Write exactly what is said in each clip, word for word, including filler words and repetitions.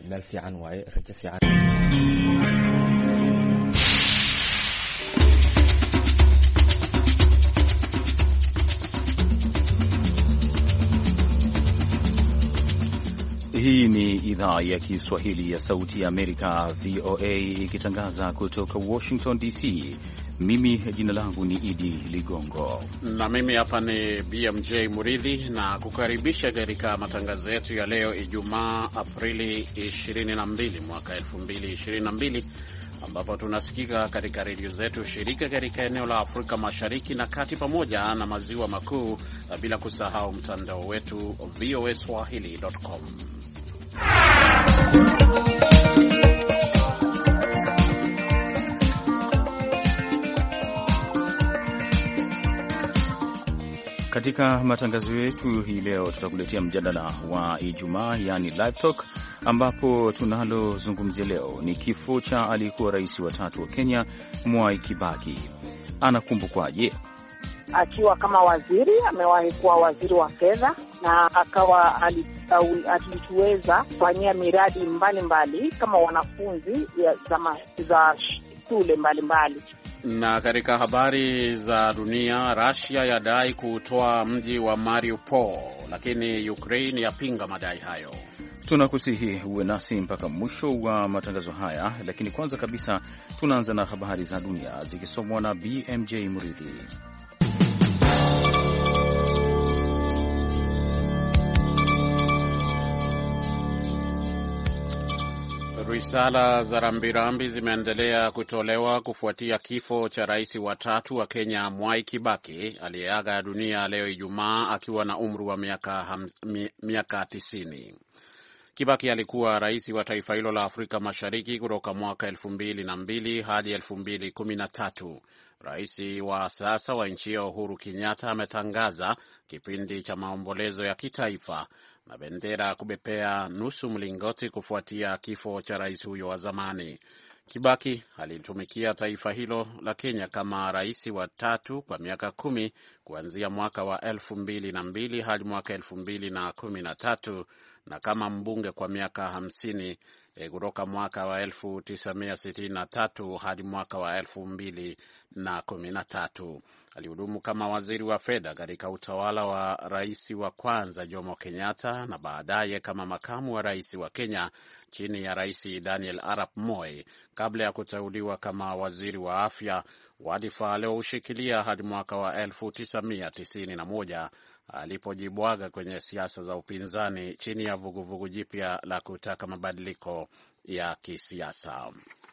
meel fiican waaye, rajo fiican. Hii ni idhaa ya Kiswahili ya Sauti ya Amerika, V O A, ikitangaza kutoka Washington D C. Mimi jina langu ni Idi Ligongo na mimi hapa ni B M J Muridhi, na kukaribisha katika matangazo yetu ya leo Ijumaa Aprili ishirini na mbili mwaka elfu mbili ishirini na mbili, ambapo tunasikika katika redio zetu shirika katika eneo la Afrika Mashariki na Kati pamoja na Maziwa Makuu, bila kusahau mtandao wetu v o a swahili dot com. Katika matangazo yetu hii leo tutakuletea mjadala wa Ijumaa, yani live talk, ambapo tunalozungumzia leo ni kifo cha aliyekuwa rais wa tatu wa Kenya, Mwai Kibaki. Anakumbukwaje? Akiwa kama waziri, amewahi kuwa waziri wa fedha na akawa alituweza kufanyia miradi mbalimbali mbali, kama wanafunzi za, za shule mbalimbali. Na katika habari za dunia, Russia yadai kutoa mji wa Mariupol, lakini Ukraine yapinga madai hayo. Tunakusihi uwe nasi mpaka mwisho wa matangazo haya, lakini kwanza kabisa tunaanza na habari za dunia zikisomwa na B M J Muridhi. Risala za rambirambi zimeendelea kutolewa kufuatia kifo cha rais wa tatu wa Kenya, Mwai Kibaki, aliyeaga dunia leo Ijumaa akiwa na umri wa miaka miaka tisini. Kibaki alikuwa rais wa taifa hilo la Afrika Mashariki kutoka mwaka elfu mbili na mbili hadi elfu mbili kumi na tatu. Rais wa sasa wa nchi hiyo, Uhuru Kenyatta, ametangaza kipindi cha maombolezo ya kitaifa na bendera kubepea nusu mlingoti kufuatia kifo cha rais huyo wa zamani. Kibaki alitumikia taifa hilo la Kenya kama rais wa tatu kwa miaka kumi kuanzia mwaka wa elfu mbili na mbili hadi mwaka elfu mbili na kumi na tatu na kama mbunge kwa miaka hamsini e, kutoka mwaka wa elfu tisa mia sitini na tatu hadi mwaka wa elfu mbili na kumi na tatu. Alihudumu kama waziri wa fedha katika utawala wa rais wa kwanza Jomo Kenyatta na baadaye kama makamu wa rais wa Kenya chini ya rais Daniel Arap Moi, kabla ya kuteuliwa kama waziri wa afya, wadhifa alioushikilia hadi mwaka wa elfu tisa mia tisini na moja alipojibwaga kwenye siasa za upinzani chini ya vuguvugu jipya la kutaka mabadiliko ya kisiasa.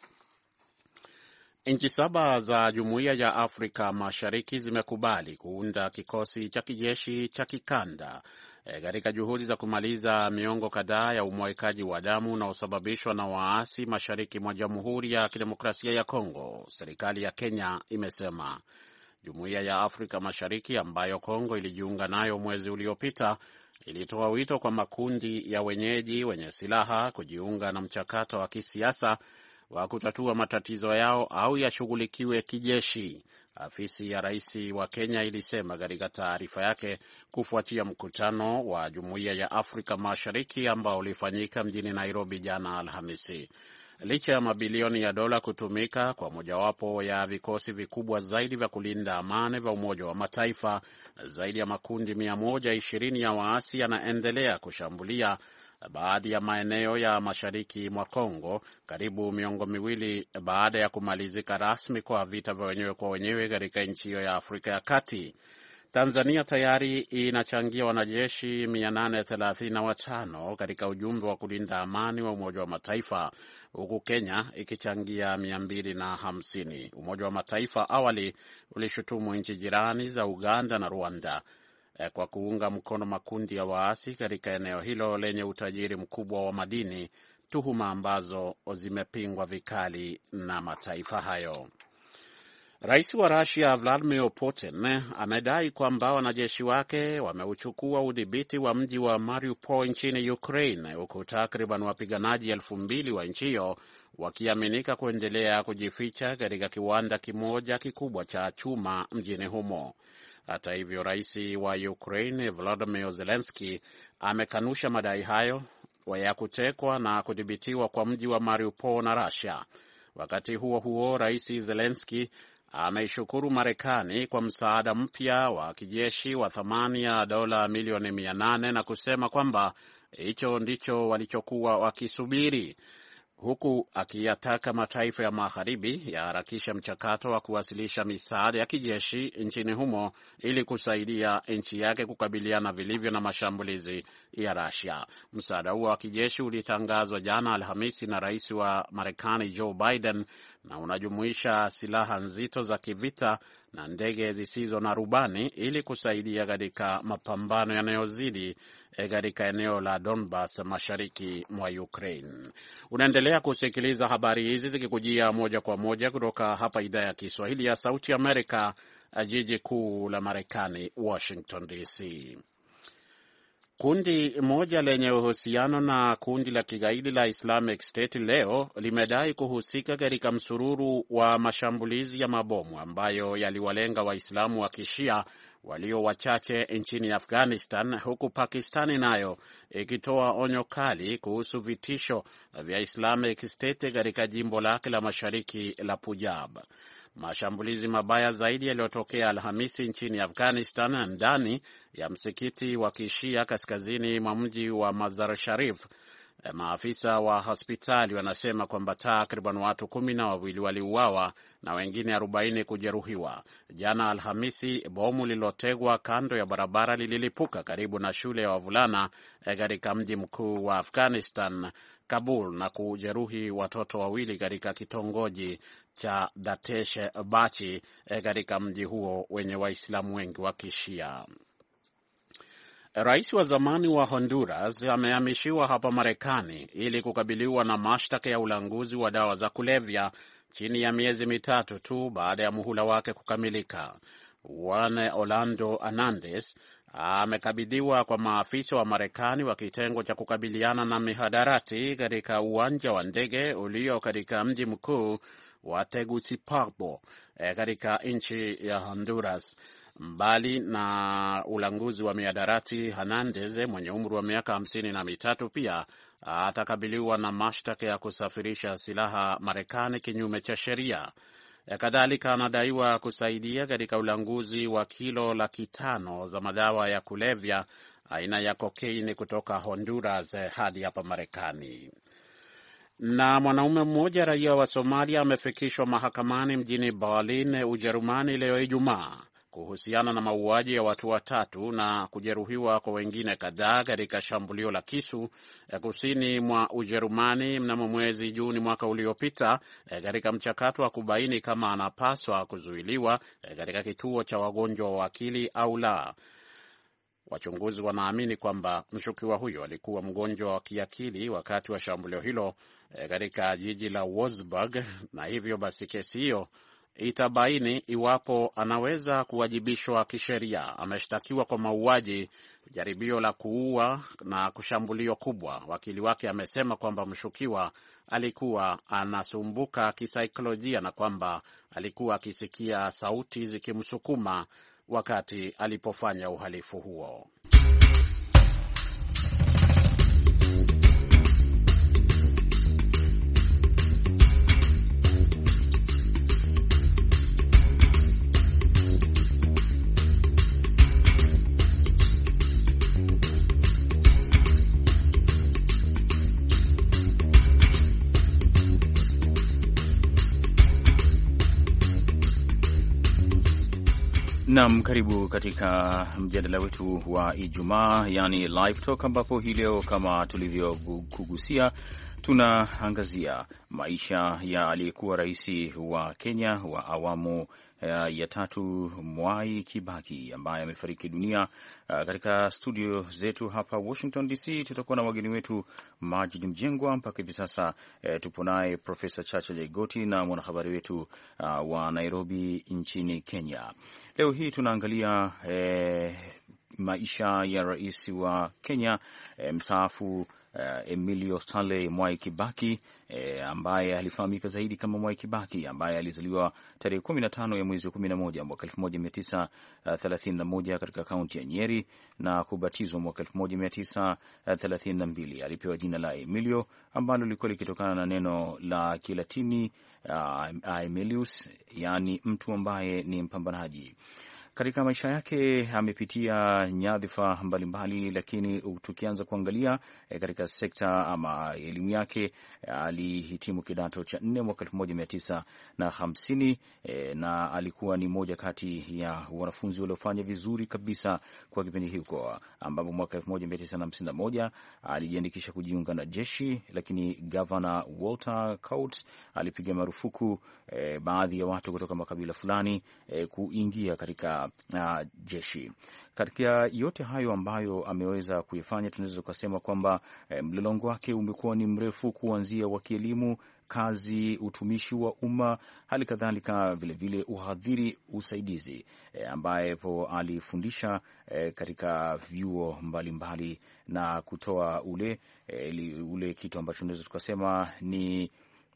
Nchi saba za Jumuiya ya Afrika Mashariki zimekubali kuunda kikosi cha kijeshi cha kikanda katika e, juhudi za kumaliza miongo kadhaa ya umwagikaji wa damu unaosababishwa na waasi mashariki mwa Jamhuri ya Kidemokrasia ya Kongo, serikali ya Kenya imesema. Jumuiya ya Afrika Mashariki ambayo Kongo ilijiunga nayo mwezi uliopita ilitoa wito kwa makundi ya wenyeji wenye silaha kujiunga na mchakato wa kisiasa wa kutatua matatizo yao au yashughulikiwe kijeshi. Afisi ya rais wa Kenya ilisema katika taarifa yake kufuatia mkutano wa Jumuiya ya Afrika Mashariki ambao ulifanyika mjini Nairobi jana Alhamisi. Licha ya mabilioni ya dola kutumika kwa mojawapo ya vikosi vikubwa zaidi vya kulinda amani vya Umoja wa Mataifa, zaidi ya makundi mia moja ishirini ya waasi yanaendelea kushambulia baadhi ya maeneo ya mashariki mwa Kongo, karibu miongo miwili baada ya kumalizika rasmi kwa vita vya wenyewe kwa wenyewe katika nchi hiyo ya Afrika ya Kati. Tanzania tayari inachangia wanajeshi mia nane thelathini na watano katika ujumbe wa kulinda amani wa Umoja wa Mataifa, huku Kenya ikichangia mia mbili na hamsini. Umoja wa Mataifa awali ulishutumu nchi jirani za Uganda na Rwanda kwa kuunga mkono makundi ya waasi katika eneo hilo lenye utajiri mkubwa wa madini, tuhuma ambazo zimepingwa vikali na mataifa hayo. Rais wa Russia Vladimir Putin amedai kwamba wanajeshi wake wameuchukua udhibiti wa mji wa Mariupol nchini Ukraine, huku takriban wapiganaji elfu mbili wa nchi hiyo wakiaminika kuendelea kujificha katika kiwanda kimoja kikubwa cha chuma mjini humo. Hata hivyo, rais wa Ukraine Volodymyr Zelensky amekanusha madai hayo ya kutekwa na kudhibitiwa kwa mji wa Mariupol na Russia. Wakati huo huo, Rais Zelensky ameishukuru Marekani kwa msaada mpya wa kijeshi wa thamani ya dola milioni mia nane na kusema kwamba hicho ndicho walichokuwa wakisubiri, huku akiyataka mataifa ya magharibi yaharakisha mchakato wa kuwasilisha misaada ya kijeshi nchini humo ili kusaidia nchi yake kukabiliana vilivyo na mashambulizi ya Russia. Msaada huo wa kijeshi ulitangazwa jana Alhamisi na rais wa Marekani Joe Biden na unajumuisha silaha nzito za kivita na ndege zisizo na rubani ili kusaidia katika mapambano yanayozidi katika eneo la Donbas mashariki mwa Ukraine. Unaendelea kusikiliza habari hizi zikikujia moja kwa moja kutoka hapa idhaa ya Kiswahili ya Sauti Amerika, jiji kuu la Marekani, Washington D C. Kundi moja lenye uhusiano na kundi la kigaidi la Islamic State leo limedai kuhusika katika msururu wa mashambulizi ya mabomu ambayo yaliwalenga Waislamu wa Kishia walio wachache nchini Afghanistan, huku Pakistani nayo ikitoa onyo kali kuhusu vitisho vya Islamic State katika jimbo lake la mashariki la Punjab. Mashambulizi mabaya zaidi yaliyotokea Alhamisi nchini Afghanistan ndani ya msikiti wa Kishia kaskazini mwa mji wa Mazar Sharif. Maafisa wa hospitali wanasema kwamba takriban watu kumi na wawili waliuawa na wengine arobaini kujeruhiwa. Jana Alhamisi, bomu lililotegwa kando ya barabara lililipuka karibu na shule ya wavulana katika mji mkuu wa Afghanistan, Kabul, na kujeruhi watoto wawili katika kitongoji cha Datesh Bachi katika mji huo wenye Waislamu wengi wa Kishia. Rais wa zamani wa Honduras amehamishiwa hapa Marekani ili kukabiliwa na mashtaka ya ulanguzi wa dawa za kulevya chini ya miezi mitatu tu baada ya muhula wake kukamilika. Juan Orlando Hernandez amekabidhiwa kwa maafisa wa Marekani wa kitengo cha kukabiliana na mihadarati katika uwanja wa ndege ulio katika mji mkuu wa Tegucigalpa katika nchi ya Honduras. Mbali na ulanguzi wa mihadarati, Hernandez mwenye umri wa miaka hamsini na mitatu pia atakabiliwa na mashtaka ya kusafirisha silaha Marekani kinyume cha sheria. Kadhalika anadaiwa kusaidia katika ulanguzi wa kilo laki tano za madawa ya kulevya aina ya kokaini kutoka Honduras hadi hapa Marekani. Na mwanaume mmoja raia wa Somalia amefikishwa mahakamani mjini Berlin, Ujerumani leo Ijumaa kuhusiana na mauaji ya watu watatu na kujeruhiwa kwa wengine kadhaa katika shambulio la kisu kusini mwa Ujerumani mnamo mwezi Juni mwaka uliopita, katika mchakato wa kubaini kama anapaswa kuzuiliwa katika kituo cha wagonjwa wa akili au la. Wachunguzi wanaamini kwamba mshukiwa huyo alikuwa mgonjwa wa kiakili wakati wa shambulio hilo katika jiji la Wolfsburg, na hivyo basi kesi hiyo itabaini iwapo anaweza kuwajibishwa kisheria. Ameshtakiwa kwa mauaji, jaribio la kuua na kushambulio kubwa. Wakili wake amesema kwamba mshukiwa alikuwa anasumbuka kisaikolojia na kwamba alikuwa akisikia sauti zikimsukuma wakati alipofanya uhalifu huo. Naam, karibu katika mjadala wetu wa Ijumaa, yani Live Talk, ambapo hii leo kama tulivyokugusia tunaangazia maisha ya aliyekuwa rais wa Kenya wa awamu ya tatu Mwai Kibaki ambaye amefariki dunia. Katika studio zetu hapa Washington D C tutakuwa na wageni wetu Majid Mjengwa. Mpaka hivi sasa e, tupo naye Profesa Chacha Jaigoti na mwanahabari wetu uh, wa Nairobi nchini Kenya. Leo hii tunaangalia e, maisha ya rais wa Kenya e, mstaafu uh, Emilio Stanley Mwai Kibaki E, ambaye alifahamika zaidi kama Mwai Kibaki, ambaye alizaliwa tarehe kumi na tano ya mwezi wa kumi na moja mwaka elfu moja mia tisa thelathini na moja katika kaunti ya Nyeri na kubatizwa mwaka elfu moja mia tisa thelathini na mbili. Alipewa jina la Emilio ambalo lilikuwa likitokana na neno la Kilatini uh, Aemilius, yaani mtu ambaye ni mpambanaji. Katika maisha yake amepitia nyadhifa mbalimbali, lakini tukianza kuangalia e, katika sekta ama elimu yake alihitimu kidato cha nne mwaka elfu moja mia tisa na hamsini e, na alikuwa ni moja kati ya wanafunzi waliofanya vizuri kabisa kwa kipindi hicho, ambapo mwaka elfu moja mia tisa na hamsini na moja alijiandikisha kujiunga na jeshi, lakini Governor Walter Coates alipiga marufuku e, baadhi ya watu kutoka makabila fulani e, kuingia katika Uh, jeshi. Katika yote hayo ambayo ameweza kuifanya, tunaweza kusema kwamba eh, mlolongo wake umekuwa ni mrefu, kuanzia wa kielimu, kazi, utumishi wa umma, hali kadhalika vilevile uhadhiri usaidizi, eh, ambapo alifundisha eh, katika vyuo mbalimbali na kutoa ule eh, ule kitu ambacho tunaweza tukasema ni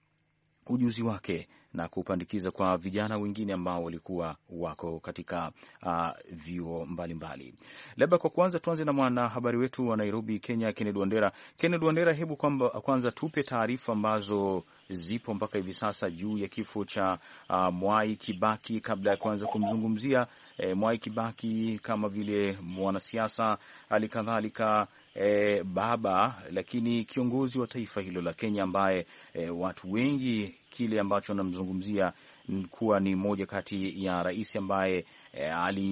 ujuzi wake na kupandikiza kwa vijana wengine ambao walikuwa wako katika uh, vyuo mbalimbali. Labda kwa kwanza tuanze na mwanahabari wetu wa Nairobi, Kenya, Kennedy Wandera. Kennedy Wandera, hebu kwamba kwanza tupe taarifa ambazo zipo mpaka hivi sasa juu ya kifo cha uh, Mwai Kibaki, kabla ya kuanza kumzungumzia eh, Mwai Kibaki kama vile mwanasiasa, hali kadhalika E, baba lakini kiongozi wa taifa hilo la Kenya, ambaye e, watu wengi kile ambacho anamzungumzia kuwa ni moja kati ya rais ambaye e,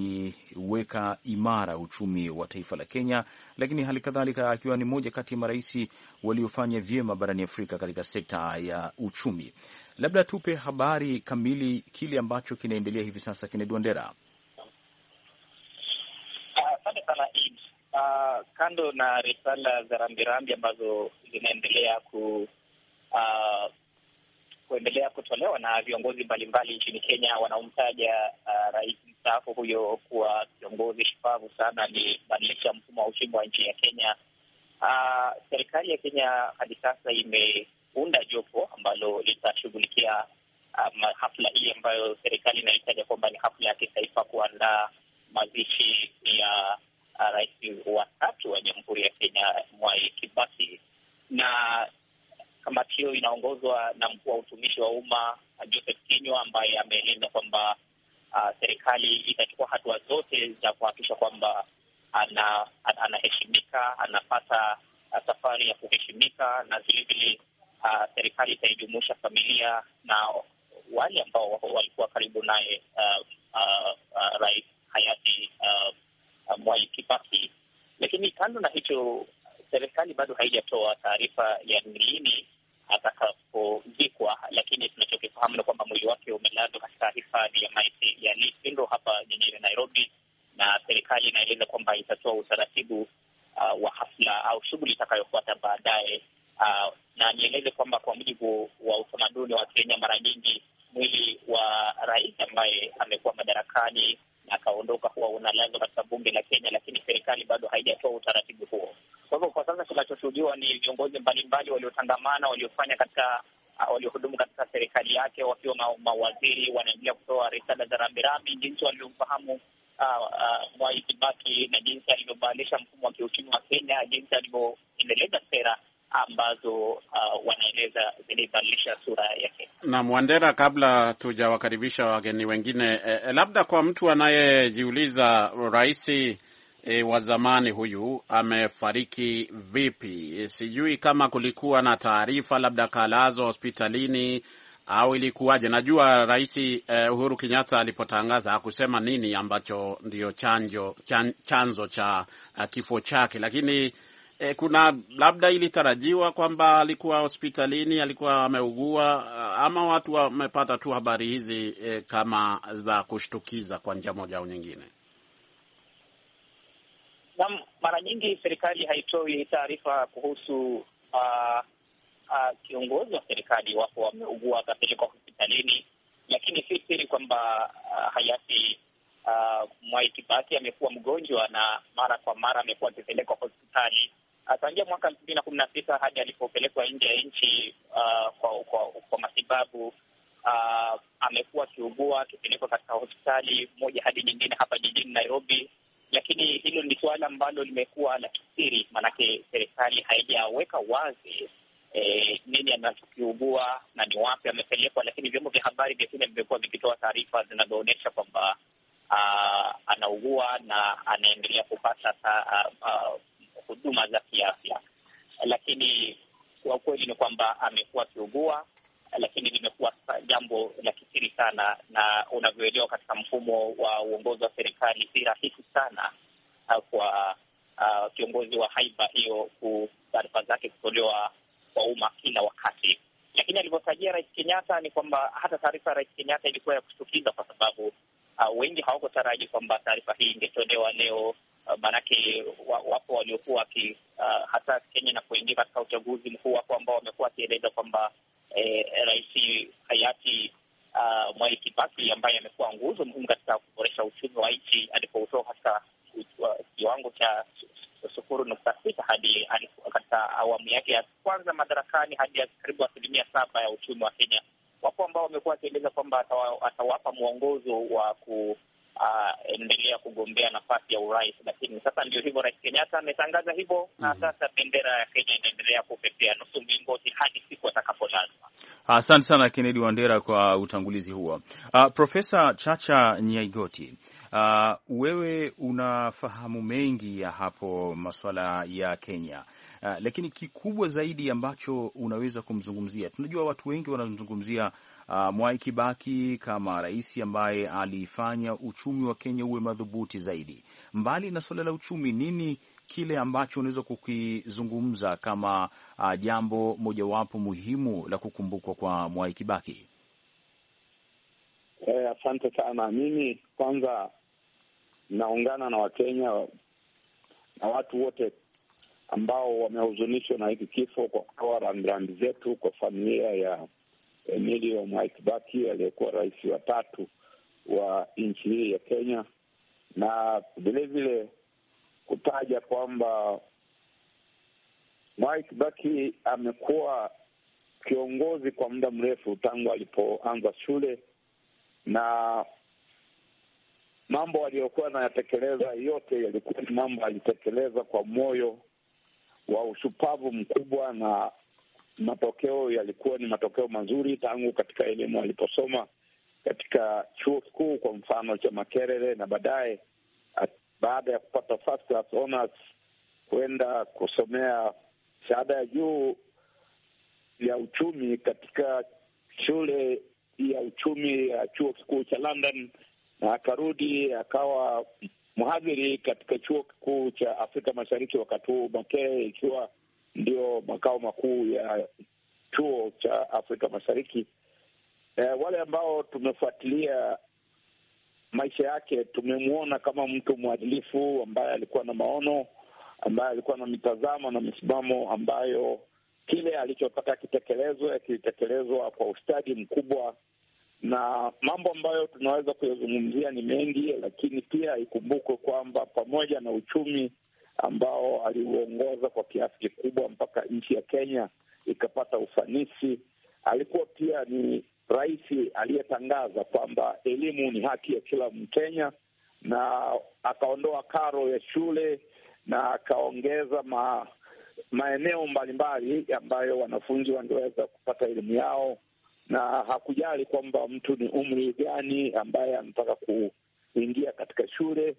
aliweka imara uchumi wa taifa la Kenya, lakini hali kadhalika akiwa ni moja kati ya marais waliofanya vyema barani Afrika katika sekta ya uchumi. Labda tupe habari kamili kile ambacho kinaendelea hivi sasa, Kennedy Wandera. Asante sana. Uh, kando na risala za rambirambi ambazo zinaendelea ku uh, kuendelea kutolewa na viongozi mbalimbali nchini Kenya wanaomtaja uh, rais mstaafu huyo kuwa kiongozi shupavu sana, alibadilisha mfumo wa uchumi wa nchi ya Kenya. Uh, serikali ya Kenya hadi sasa imeunda jopo ambalo litashughulikia uh, hafla hii ambayo serikali inahitaja kwamba ni hafla ya kitaifa, kuandaa mazishi ya Uh, rais wa tatu wa Jamhuri ya Kenya Mwai Kibaki, na kamati hiyo inaongozwa na mkuu wa utumishi wa umma Joseph Kinyua, ambaye ameeleza kwamba uh, serikali itachukua hatua zote za kuhakikisha kwamba ana, anaheshimika, anapata uh, safari ya kuheshimika, na vilevile uh, serikali itaijumuisha familia na wale ambao walikuwa karibu naye uh, uh, uh, rais hayati uh, Mwai Kibaki. Lakini kando na hicho, serikali bado haijatoa taarifa ya lini atakapozikwa, lakini tunachokifahamu ni kwamba mwili wake umelazwa katika hifadhi ya maiti ya Lee Funeral hapa jijini Nairobi, na serikali inaeleza kwamba itatoa utaratibu uh, wa hafla au shughuli itakayofuata baadaye. Uh, na nieleze kwamba kwa mujibu wa utamaduni wa Kenya, mara nyingi mwili wa rais ambaye amekuwa madarakani akaondoka huwa unalazwa katika bunge la Kenya, lakini serikali bado haijatoa utaratibu huo. Kwa hivyo kwa sasa kinachoshuhudiwa ni viongozi mbalimbali waliotangamana, waliofanya katika uh, waliohudumu katika serikali yake wakiwa ma, mawaziri wanaendelea kutoa risala za rambirambi jinsi waliomfahamu uh, uh, Mwai Kibaki na jinsi alivyobadilisha mfumo wa kiuchumi wa Kenya, jinsi alivyoendeleza sera ambazo uh, wanaeleza zilibadilisha sura yake. Na Mwandera, kabla tujawakaribisha wageni wengine, eh, labda kwa mtu anayejiuliza rais eh, wa zamani huyu amefariki vipi, eh, sijui kama kulikuwa na taarifa labda kalazwa hospitalini au ilikuwaje. Najua rais eh, Uhuru Kenyatta alipotangaza hakusema nini ambacho ndio chanjo chan, chanzo cha uh, kifo chake, lakini E, kuna labda ilitarajiwa kwamba alikuwa hospitalini, alikuwa ameugua, ama watu wamepata tu habari hizi e, kama za kushtukiza kwa njia moja au nyingine? Na mara nyingi serikali haitoi taarifa kuhusu uh, uh, kiongozi wa serikali wapo wameugua akapelekwa hospitalini, lakini si siri kwamba uh, hayati uh, Mwai Kibaki amekuwa mgonjwa na mara kwa mara amekuwa akipelekwa hospitali. tangia mwaka elfu mbili na kumi na sita hadi alipopelekwa nje ya nchi uh, kwa, kwa, kwa matibabu. Uh, amekuwa akiugua akipelekwa katika hospitali moja hadi nyingine hapa jijini Nairobi, lakini hilo ni suala ambalo limekuwa la kisiri, maanake serikali haijaweka wazi eh, nini anachokiugua na ni wapi amepelekwa, lakini vyombo vya habari vya Kenya vimekuwa vikitoa taarifa zinazoonyesha kwamba uh, anaugua na anaendelea kupata uh, uh, huduma za kiafya, lakini kwa kweli ni kwamba amekuwa akiugua, lakini limekuwa jambo la kisiri sana, na unavyoelewa katika mfumo wa uongozi wa serikali si rahisi sana uh, kwa uh, kiongozi wa haiba hiyo taarifa zake kutolewa kwa umma kila wakati. Lakini alivyotajia Rais Kenyatta ni kwamba hata taarifa ya Rais Kenyatta ilikuwa ya kushtukiza, kwa sababu uh, wengi hawakutaraji kwamba taarifa hii ingetolewa leo. Uh, maanake wapo waliokuwa ki, uh, hata Kenya inapoingia katika uchaguzi mkuu, wapo ambao wamekuwa wakieleza kwamba eh, Rais hayati uh, Mwai Kibaki ambaye amekuwa nguzo muhimu katika kuboresha uchumi wa nchi alipoutoa katika kiwango cha sufuri nukta sita hadi katika awamu yake ya kwanza madarakani hadi karibu asilimia saba ya uchumi wa Kenya. Wapo ambao wamekuwa wakieleza kwamba atawapa mwongozo wa ku Uh, endelea kugombea nafasi ya urais, lakini sasa ndio hivyo, Rais Kenyatta ametangaza hivyo na mm -hmm. Sasa bendera ya Kenya inaendelea kupepea nusu mlingoti hadi siku atakapolazwa. Asante sana Kennedy Wandera kwa utangulizi huo. Uh, Profesa Chacha Nyaigoti, uh, wewe unafahamu mengi ya hapo masuala ya Kenya. Uh, lakini kikubwa zaidi ambacho unaweza kumzungumzia, tunajua watu wengi wanazungumzia uh, Mwai Kibaki kama rais ambaye alifanya uchumi wa Kenya uwe madhubuti zaidi. Mbali na suala la uchumi, nini kile ambacho unaweza kukizungumza kama uh, jambo mojawapo muhimu la kukumbukwa kwa Mwai Kibaki? Eh, asante sana. Mimi kwanza naungana na Wakenya na watu wote ambao wamehuzunishwa na hiki kifo, kwa kutoa rambirambi zetu kwa familia ya Emilio Mwai Kibaki aliyekuwa rais wa tatu wa nchi hii ya Kenya, na vile vile kutaja kwamba Mwai Kibaki amekuwa kiongozi kwa muda mrefu tangu alipoanza shule, na mambo aliyokuwa anayatekeleza yote yalikuwa ni mambo alitekeleza kwa moyo wa ushupavu mkubwa, na matokeo yalikuwa ni matokeo mazuri tangu katika elimu aliposoma katika chuo kikuu kwa mfano cha Makerere, na baadaye baada ya kupata first class honors kwenda kusomea shahada ya juu ya uchumi katika shule ya uchumi ya chuo kikuu cha London, na akarudi akawa mhadhiri katika chuo kikuu cha Afrika Mashariki, wakati huu Makerere ikiwa ndio makao makuu ya chuo cha Afrika Mashariki. E, wale ambao tumefuatilia maisha yake tumemwona kama mtu mwadilifu ambaye alikuwa na maono, ambaye alikuwa na mitazamo na misimamo ambayo kile alichotaka kitekelezwe akitekelezwa kwa ustadi mkubwa. Na mambo ambayo tunaweza kuyazungumzia ni mengi, lakini pia ikumbukwe kwamba pamoja na uchumi ambao aliuongoza kwa kiasi kikubwa mpaka nchi ya Kenya ikapata ufanisi, alikuwa pia ni rais aliyetangaza kwamba elimu ni haki ya kila Mkenya, na akaondoa karo ya shule na akaongeza ma, maeneo mbalimbali ambayo wanafunzi wangeweza kupata elimu yao, na hakujali kwamba mtu ni umri gani ambaye anataka kuingia katika shule.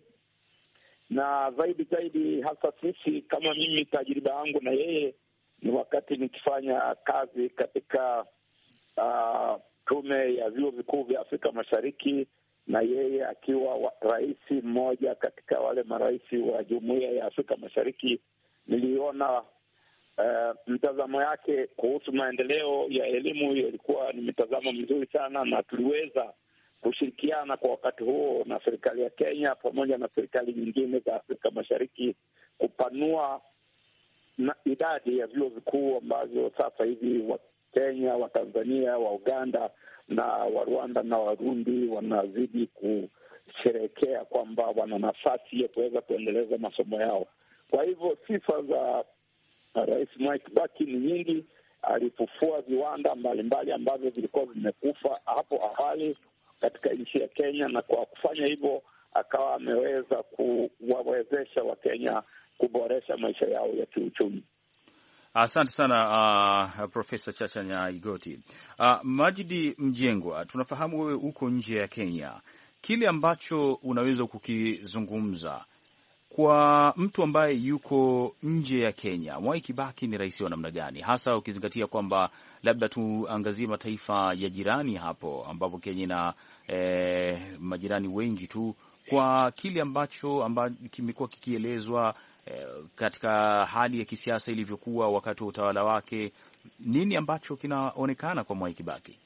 Na zaidi zaidi hasa sisi kama mimi, tajriba yangu na yeye ni wakati nikifanya kazi katika uh, tume ya vyuo vikuu vya Afrika Mashariki, na yeye akiwa rais mmoja katika wale marais wa Jumuiya ya Afrika Mashariki. Niliona uh, mtazamo yake kuhusu maendeleo ya elimu ilikuwa ni mitazamo mizuri sana, na tuliweza kushirikiana kwa wakati huo na serikali ya Kenya pamoja na serikali nyingine za Afrika Mashariki kupanua na idadi ya vyuo vikuu ambavyo sasa hivi wa Kenya, wa Tanzania, wa Uganda na wa Rwanda na Warundi wanazidi kusherehekea kwamba wana nafasi ya kuweza kuendeleza masomo yao. Kwa hivyo sifa za Rais Mwai Kibaki ni nyingi. Alifufua viwanda mbalimbali ambavyo vilikuwa vimekufa hapo awali katika nchi ya Kenya, na kwa kufanya hivyo akawa ameweza kuwawezesha Wakenya kuboresha maisha yao ya kiuchumi. Asante sana uh, Profesa Chacha Nyaigoti. Uh, Majidi Mjengwa, tunafahamu wewe uko nje ya Kenya, kile ambacho unaweza kukizungumza kwa mtu ambaye yuko nje ya Kenya, Mwai Kibaki ni rais wa namna gani, hasa ukizingatia kwamba labda tuangazie mataifa ya jirani hapo ambapo Kenya ina eh, majirani wengi tu, kwa kile ambacho amba, kimekuwa kikielezwa eh, katika hali ya kisiasa ilivyokuwa wakati wa utawala wake, nini ambacho kinaonekana kwa Mwai Kibaki?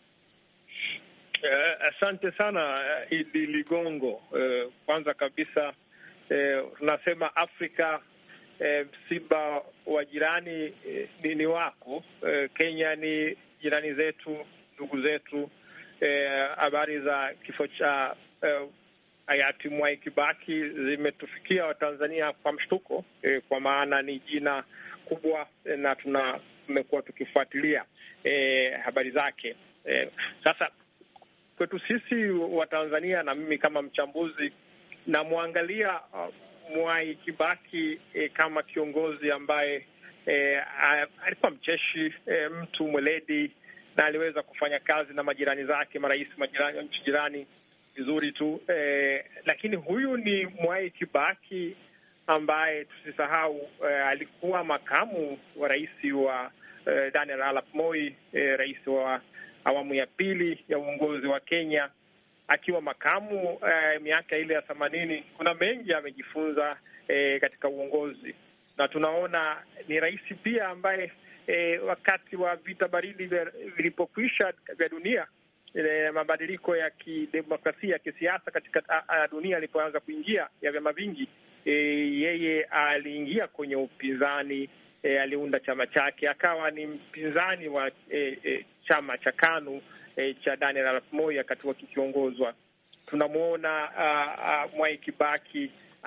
Uh, asante sana uh, Idi Ligongo. Uh, kwanza kabisa tunasema eh, Afrika eh, msiba wa jirani eh, ni, ni wako. Eh, Kenya ni jirani zetu, ndugu zetu. Habari eh, za kifo cha eh, hayati Mwai Kibaki zimetufikia Watanzania kwa mshtuko, eh, kwa maana ni jina kubwa eh, na tuna tumekuwa tukifuatilia eh, habari zake. Eh, sasa kwetu sisi Watanzania na mimi kama mchambuzi namwangalia uh, Mwai Kibaki eh, kama kiongozi ambaye eh, alikuwa mcheshi, eh, mtu mweledi, na aliweza kufanya kazi na majirani zake, marais majirani, nchi jirani vizuri tu. Eh, lakini huyu ni Mwai Kibaki ambaye tusisahau eh, alikuwa makamu wa rais wa eh, Daniel Arap Moi, eh, rais wa awamu ya pili ya uongozi wa Kenya. Akiwa makamu eh, miaka ile ya themanini, kuna mengi amejifunza eh, katika uongozi, na tunaona ni rais pia ambaye eh, wakati wa vita baridi vilipokwisha vya dunia, eh, mabadiliko ya kidemokrasia ya kisiasa katika a, a, dunia ilipoanza kuingia ya vyama vingi, eh, yeye aliingia kwenye upinzani, eh, aliunda chama chake, akawa ni mpinzani wa eh, eh, chama cha KANU E, cha Daniel Arap Moi wakati kikiongozwa. Tunamwona uh, uh, Mwai Kibaki